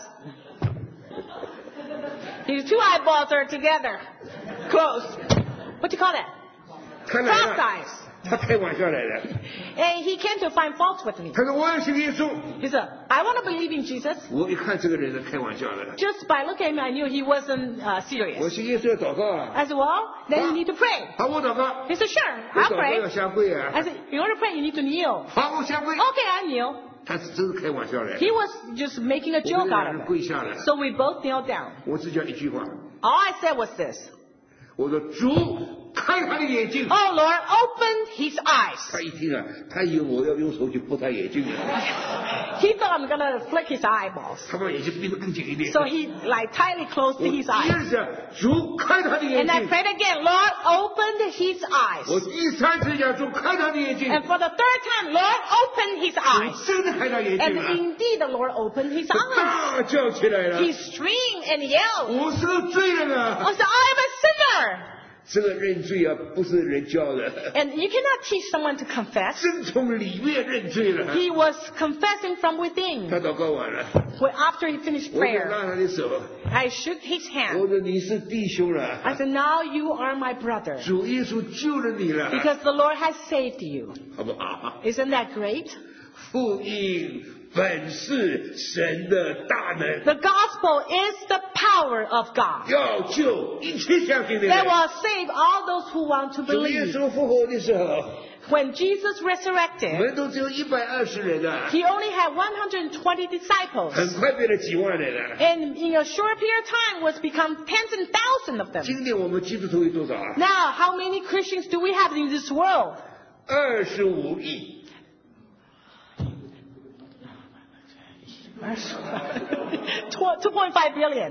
his two eyeballs are together. Close. What do you call that? 他来 Cross 了， eyes. 他开玩笑来的。 And he came to find faults with me. 他说我要信耶稣。 He said, I want to believe in Jesus. 我一看这个人是开玩笑的， Just by looking at him, I knew he wasn't 我 serious. 信耶稣要祷告啊。 I said, well, then you need to pray. 好，我祷告。 He said, sure, 我 I'll 祷告要 pray. 下跪啊 I。said, in order to pray, you need to kneel. 好，我下跪。 Okay, I kneel. 他是真是开玩笑来的。 He was just making a 我 joke 们两 out 人 of 跪 it. 下来， So we both knelt down. 我只讲一句话， All I said was this. 我说主开他的眼睛。 Oh, Lord, open his eyes. 他一听啊，他以为我要用手去拨他眼睛了， He thought I'm going to flick his eyeballs. 他把眼睛闭得更紧一点。 So he like tightly closed 我 his 第 eyes. 二次主开他的眼 And I 睛， prayed again, Lord, open his 我 eyes. 第三次讲主开他的眼睛， And for the third time, Lord, open his eyes. 主真的开他眼 And 睛了， indeed, the Lord opened his 他 eyes. 大叫起来了 He screamed and yelled. 我是个罪人 I 啊！ said, I am a sinner. 这个认罪啊，不是人教的， And you cannot teach someone to confess. 真从里面认罪了。 He was confessing from within. 他祷告完了， After he finished 我就 prayer, 拉他的手， I shook his hand. 我说你是弟兄了， I said, now you are my brother 主耶稣救了你了， because the Lord has saved you. 好不好？ Isn't that great? 福音本是神的大能， The gospel is the power of God 要救一切相信的 that 人。 will save all those who want to 主耶 believe. 稣复活的时候， When Jesus 我 resurrected, 们都只有120人啊， he only had 120 disciples. 很快变了几万人了。 And in a short period of time was become tens and thousands of them. 今天我们基督徒有多少啊？ Now, how many Christians do we have in this world? 25亿。 2.5 billion.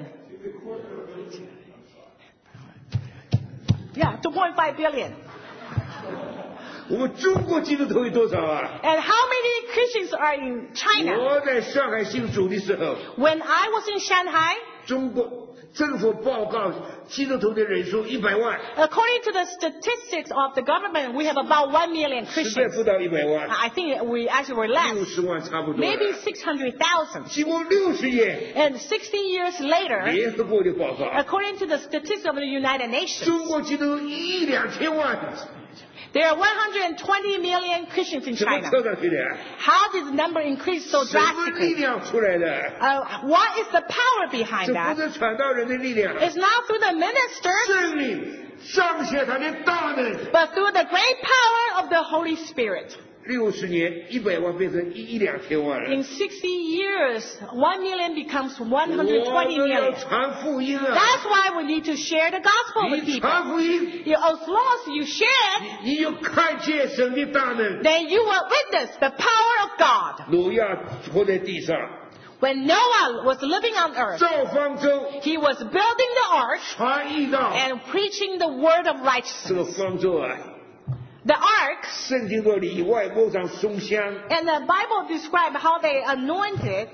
Yeah, 2.5 billion. 我们中国基督徒有多少啊？ And how many Christians are in China? 我在上海信主的时候， When I was in Shanghai, 中国政府报告基督徒的人数100万， according to the statistics of the government, we have about 1 million 实在 Christians. 不到100万， I think we actually were less. 60万差不多了。 Maybe 600,000. 经过60年， And 60 years later, 联合国的报告， according to the statistics of the United Nations, 中国基督徒1亿2千万， There are 120 million Christians in 怎么 China. 凑上去的？ How did the number increase so 什么力 drastically? 量出来的？ What is the power 这 behind 不 that? 是传道人的力量， It's not through the ministers, 圣灵彰显他的大能。 but through the great power of the Holy Spirit. 60年100万变成1、2千万了。 In 60 years, 1 million becomes 120 我们要 million. 传福音啊！ That's why we need to share the gospel with 你 people. 传福音， As long as you share it, 你就看见神的大能。 then you will witness the power of God. 挪亚活在地上， When Noah was living on earth, 造方舟， he was building the ark 传义道。 and preaching the word of 这 righteousness. 个方舟啊， The ark, 圣经的里外抹上松香， and the Bible describes how they anointed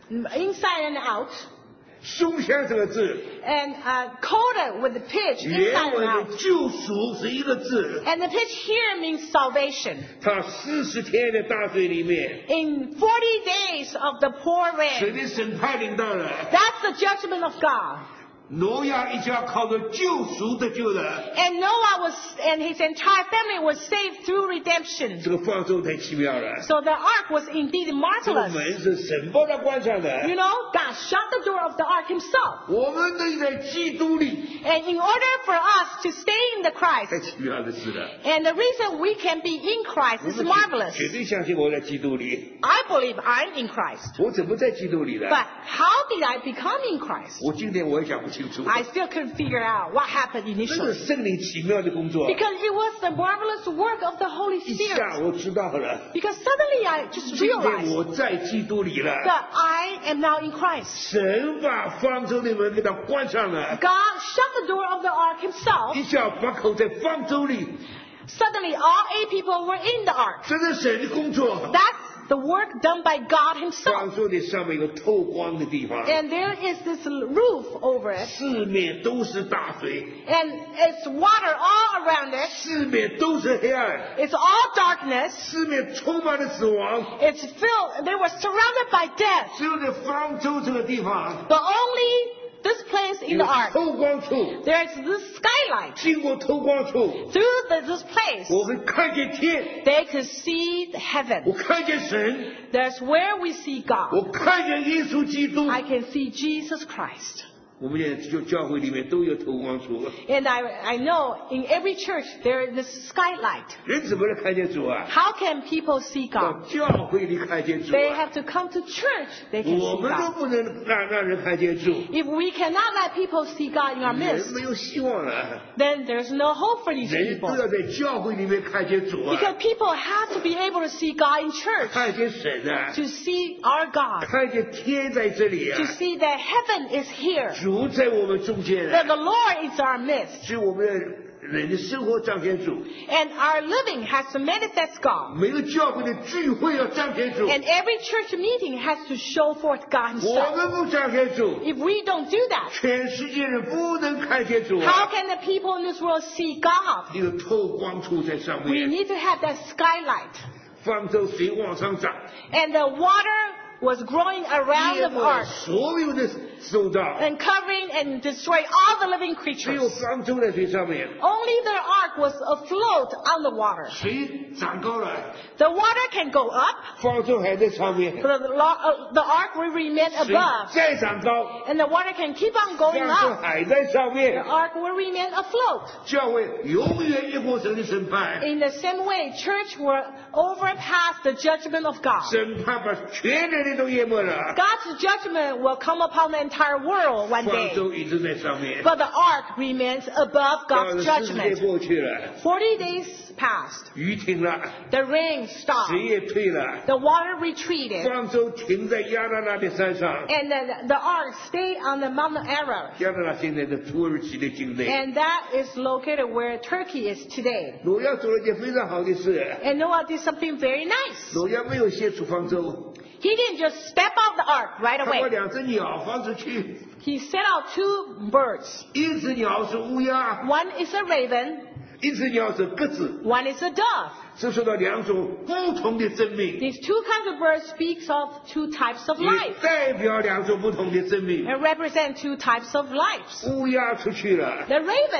inside and out 松香这个字， and coated with the pitch 原 inside and 文 out. 的救赎是一个字。 And the pitch here means salvation. 他40天的大水里面， In 40 days of the pour 神 rain, 的审判临到了。 that's the judgment of God. 挪亚一家靠着救赎得救了。 And Noah and his entire family was saved through redemption. 这个方舟太奇妙了。 So the ark was indeed 这个 marvelous. 门是神帮他关上的。 You know, God shut the door of the ark himself. 我们得在基督里， And in order for us to stay in the 太 Christ, 奇妙的事了。 and the reason we can be in Christ 我 is 们 marvelous. 绝对相信我在基督里。 I believe I'm in Christ. 我怎么在基督里呢？ But how did I become in Christ? 我今天我也讲不清楚。 I still couldn't figure out what happened 这是 initially. 圣灵奇妙的工作。 Because it was the marvelous work of the Holy 一 Spirit. 下我知道了， Because suddenly I just 今天 realized 我在基督里了。 that I am now in Christ. 神把方舟的门给它关上了， God shut the door of the ark himself. 一下把口在方舟里， Suddenly all 8 people were in the ark. 这是神的工作。 That's the work done by God himself. 方舟的上面有个透光的地方， And there is this roof over it. 四面都是大水， And it's water all around it. 四面都是黑暗， It's all darkness. 四面充满了死亡。 It's filled. They were surrounded by death. 只有在方舟这个地方 But only this place in 有 the ark, 透光处， there is this skylight. 经过透光处， Through this place, 我会看见天， they could see the 我 heaven. 看见神， That's where we see God. 我看见耶稣基督。 I can see Jesus Christ. 我们现在就教会里面都有透光处， And I know in every church there is this skylight. 人怎么能看见主啊？ How can people see 到 God? 教会里看见主 They 啊！ have to come to church. They can 我 see 们都 God. 不能让人看见主， If we cannot let people see God in our 人 midst, 没有希望了。 then there's no hope for these 人都 people. 要在教会里面看见主啊， Because people have to be able to see God in church, 看见神啊， to see our God, 看见天在这里啊 to，see that heaven is here, 主在我们中间 that 啊， the Lord is our midst, 是我们的人的生活彰显主， and our living has to manifest God. 每个教会的聚会要彰显主， And every church meeting has to show forth God 我 himself. 们不彰显主， If we don't do that, 全世界人不能看见主 how 啊。 can the people in this world see God? 有透光处在上 We 面， need to have that skylight. 方舟水往上涨， And the water was growing around 淹 the 没 ark 所有的受造， and covering and destroying all the living 只有 creatures. 方舟在水上面， Only the ark was afloat on the water. 水涨高了， The water can go up, 方舟还在上面， but the ark will remain 水 above. 再涨高， And the water can keep on 方 going 舟 up. 还在上 The 面， ark will remain afloat. 教会永远越过神的审判， In the same way, church will overpass the judgment of God. 审判把全人类都淹没了， God's judgment will come upon the entire world one 方 day. 舟一直在上面， But the ark remains above 到 God's 了40天 judgment. 过去了， 40 days passed. 雨停了， The rain 水 stopped. 也退了， The water retreated. 方舟停在亚拉拉的山上， And the ark stayed on the Mount Ararat. 亚拉拉现在的土耳其的境内。 And that is located where Turkey is today. 挪亚做了一件非常好的事， And Noah did something very nice. 挪亚没有先出方舟， He didn't just step out the ark right 他把 away. 两只鸟放出去， He set out 2 birds. 一只鸟是乌鸦， One is a raven, 一只鸟是鸽子， one is a dove. 这说到两种不同的生命， These 2 kinds of birds speaks of 2 types of 也 life 代表两种不同的生命。 and represent 2 types of lives. 乌鸦出去了， The raven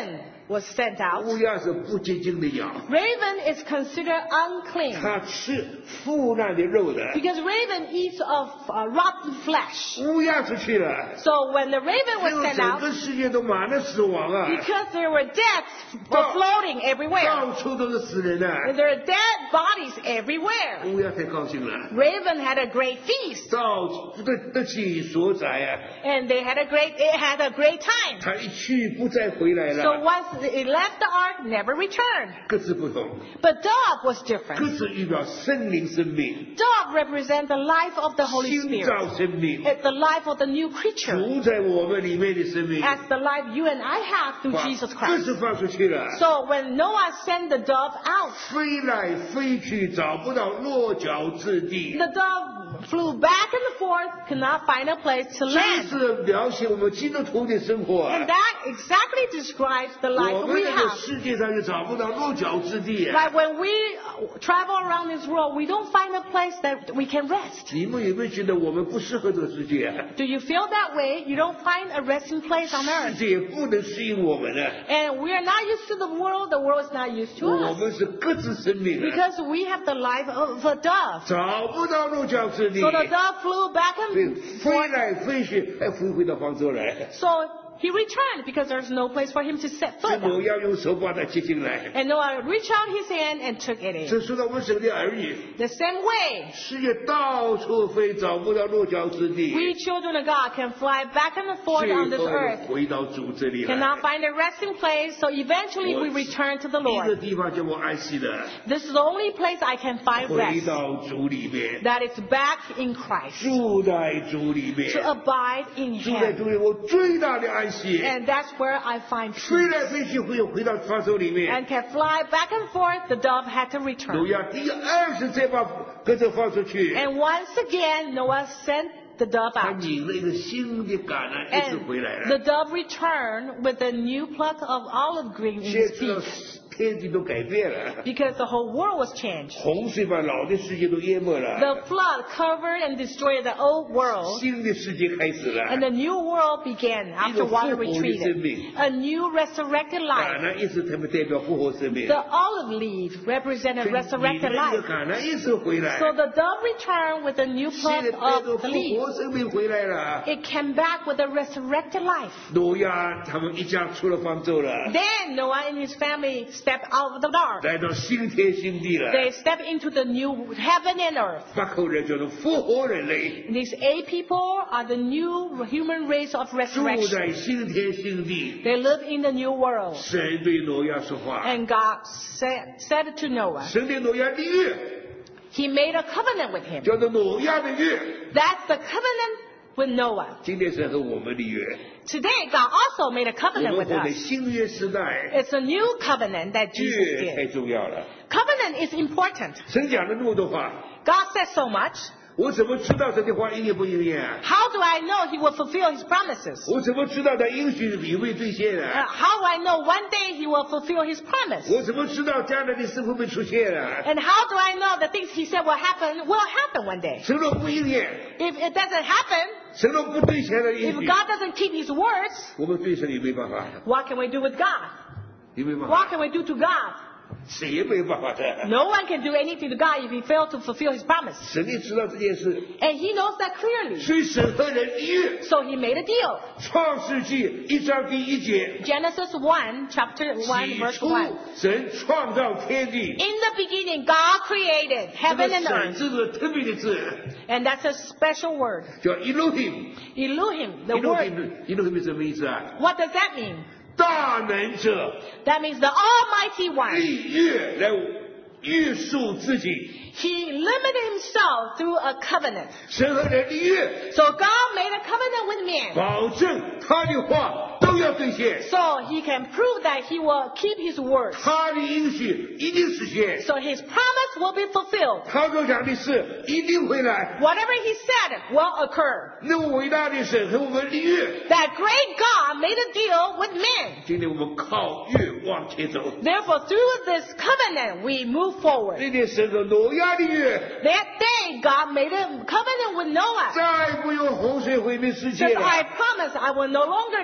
was sent out. 乌鸦是不洁净的鸟， Raven is considered unclean 它吃腐烂的肉的。 because raven eats of rotten flesh. 乌鸦出去了， So when the raven 结 was 果 sent 整 out, 个世界都满了死亡啊， because there were deaths were floating everywhere. 到处都是死人啊。 And there are dead bodies everywhere. 乌鸦太高兴了， Raven had a great feast, 到处得其所在啊， and it had a great time. 它一去不再回来 So 了。 once it left the ark, never returned. 各自不同， But dove was 各 different. 自预表生灵生命， Dove represent the life of the Holy 新 Spirit. 造生命， It's the life of the new creature. 主在我们里面的生命， As the life you and I have through 把 Jesus 各 Christ. 自放出去了， So when Noah sent the dove out, 飞来飞去找不到落脚之地。 the dove flew back and forth, could not find a place to 这 land. 是描写我们基督徒的生活啊 And！that exactly describes the 我 life 们 we 这个 have. 世界上就找不到落脚之地啊！ Like when we travel around this world, we don't find a place that we can rest. 你们有没有觉得我们不适合这个世界啊？ Do you feel that way? You don't find a resting place on 世 earth. 界不能适应我们啊！ And we are not used to the world is not used to 我 us. 们是各自生命啊， Because we have the life of a dove. 找不到落脚之地， So the dove flew back 飞 and 飞 forth. 来飞去，还飞回到方舟来。 So he returned because there's no place for him to set 这 foot. 我要用手把它接进来。 And Noah reached out his hand and took it in. 这说到我们神的儿女， The same way, 世界到处飞，找不到落脚之地， we children of God can fly back and forth 最 on this 后 earth, 回到主这里来。 cannot find a resting place, so eventually we return to the 一个 Lord. 地方叫我安息的， This is the only place I can find 回 rest, 到主里面， that is back in Christ, 住在主里面， to abide in 住在 Him. 主里，我最大的安息。 And that's where I find 飞 peace. 来飞去，回到方舟里面。 And can fly back and forth, the dove had to 挪 return. 亚第20再把鸽子放出去， And once again, Noah sent the dove 他 out. 拧了一个新的橄榄，一直 And 回来 the 了。 dove returned with a new pluck of olive green in 现 his 在知道 beak, 天地都改变了， because the whole world was changed. 洪水把老的世界都淹没了， The flood covered and destroyed the old world, 新的世界开始了。 and the new world began after water retreated. A new resurrected 橄 life. 榄一直他们代表复活生命， The olive leaf represented 拧 resurrected 了一 life. 个橄榄一直回来， So the dove returned with a new 现 pluck 在带着 of the 复 leaf. 活生命回来了。 It came back with a resurrected life. 挪亚他们一家出了方舟了， Then Noah and his family stepped out of the ark. 来到新天新地了。 They stepped into the new heaven and earth. 八口人叫做复活人类， These 8 people are the new human race of 住 resurrection. 在新天新地。 They live in the new world. 神对挪亚说话， And God said to Noah, 神对挪亚立约， He made a covenant with him. 叫做挪亚的约。 That's the covenant with Noah. 今天是和我们的约， Today, God also made a 我 covenant 们 with 活在 us. 新约时代， It's a new covenant that Jesus 约太 did. 重要了。 Covenant is important. 神讲了那么多话， God said so much. 我怎么知道这句话应验不应验啊？ How do I know He will fulfill His promises? 我怎么知道他应许有没有兑现啊？ How do I know one day He will fulfill His promise? 我怎么知道将来的事会不会出现啊？ And how do I know the things He said will happen one day? 神若不应验， If it doesn't happen, 神若不兑现的应 if 许， God doesn't keep His words, 我们对神也没办法， what can we do with God? 有没有办 What 法？ can we do to God? 谁也没有办法的。 No one can do anything to God if He fails to fulfill His promise. 神也知道这件事， And He knows that clearly. 所以神和人立约。 So He made a deal. 创世纪1章第1节， Genesis 1, chapter 1, 起 verse 初 1. 神创造天地。 In the beginning, God created 这 heaven 个 and 神 earth. 是个特别的字， And that's a special word. 叫 Elohim。 Elohim, the word. Elohim 是什么意思啊？ What does that mean? 大能者 That means the Almighty One. 立约来约束自己。 He limited Himself through a covenant. 神和人立约， So God made a covenant with man. 保证他的话都要兑现， So He can prove that He will keep His word. 他的应许一定实现， So His promise will be fulfilled. 他所讲的事一定会来。 Whatever He said will occur. 那么伟大的神和我们立约， That great God made a deal with men. 今天我们靠约往前走。 Therefore, through this covenant, we move forward. 这点神和挪亚的约， That day, God made a covenant with Noah. 再不用洪水毁灭世界 Says, 了。 I promise I will no longer destroy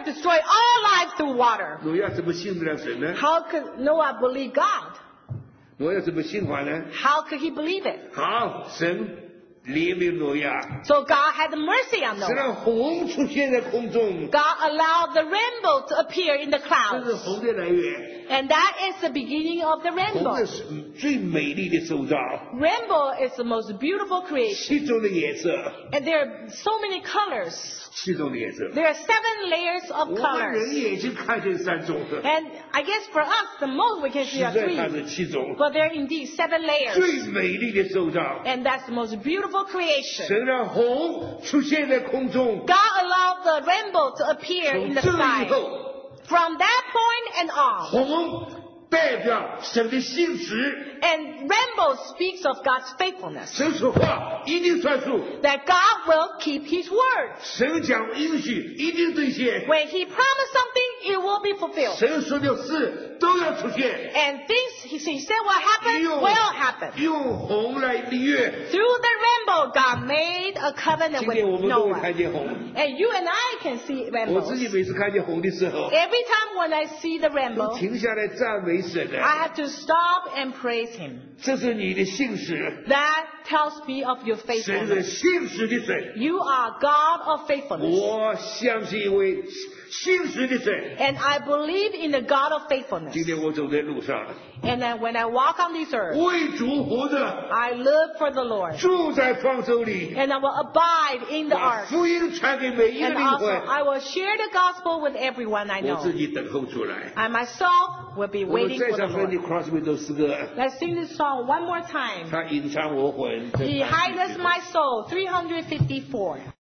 all lives through water. 挪亚怎么信得了神呢？ How could Noah believe God? 挪亚怎么信话呢？ How could he believe it? 好，神怜悯挪亚， So God had mercy on 使 Noah. 让红出现在空中， God allowed the rainbow to appear in the 这是 clouds. 红的来源。 And that is the beginning of the 红 rainbow. 的是最美丽的受造， Rainbow is the most beautiful creation. 七种的颜色， And there are so many colors. 七种的颜色。 There are 7 layers of 我们 colors. 人眼睛看见3种的， And I guess for us, the most we can 实 see are 在它 3. 是7种， But there are indeed 7 layers. 最美丽的受造。 And that's the most beautiful creation. 神让红出现在空中， God allowed the rainbow to appear 从 in the 这以 sky. 后， From that point and on. 红代表神的信实， And rainbow speaks of God's faithfulness. 神说话一定算数， That God will keep His word. 神讲应许一定兑现， When He promised something, it will be fulfilled. 神说的事都要出现。 And things He said will happen, 用 will happen. 用红来立约， Through the rainbow, God made a covenant 今 with 天我们都会 Noah. 看见红。 And you and I can see 我自己 rainbows. 每次看见红的时候， Every time when I see the 都 rainbow, 停下来赞美神 I 啊！ have to stop and praise Him. 这是你的信实， That tells me of your 神是 faithfulness. 信实的神。 You are God of faithfulness. 我相信一位信实的神。 And I believe in the God of faithfulness. 今天我走在路上， And then when I walk on this earth, 为主活着， I live for the Lord. 住在方舟里， And I will abide in the 把 ark. 福音传给每一个 And 灵 also 魂。 I will share the gospel with everyone I 我自 know. 己等候出来。 I myself will be 我们 waiting 再 for the 唱 Fanny Lord. Crosby 的诗歌， Let's sing this song one more time. 他隐藏我魂。 He hides my soul, 354.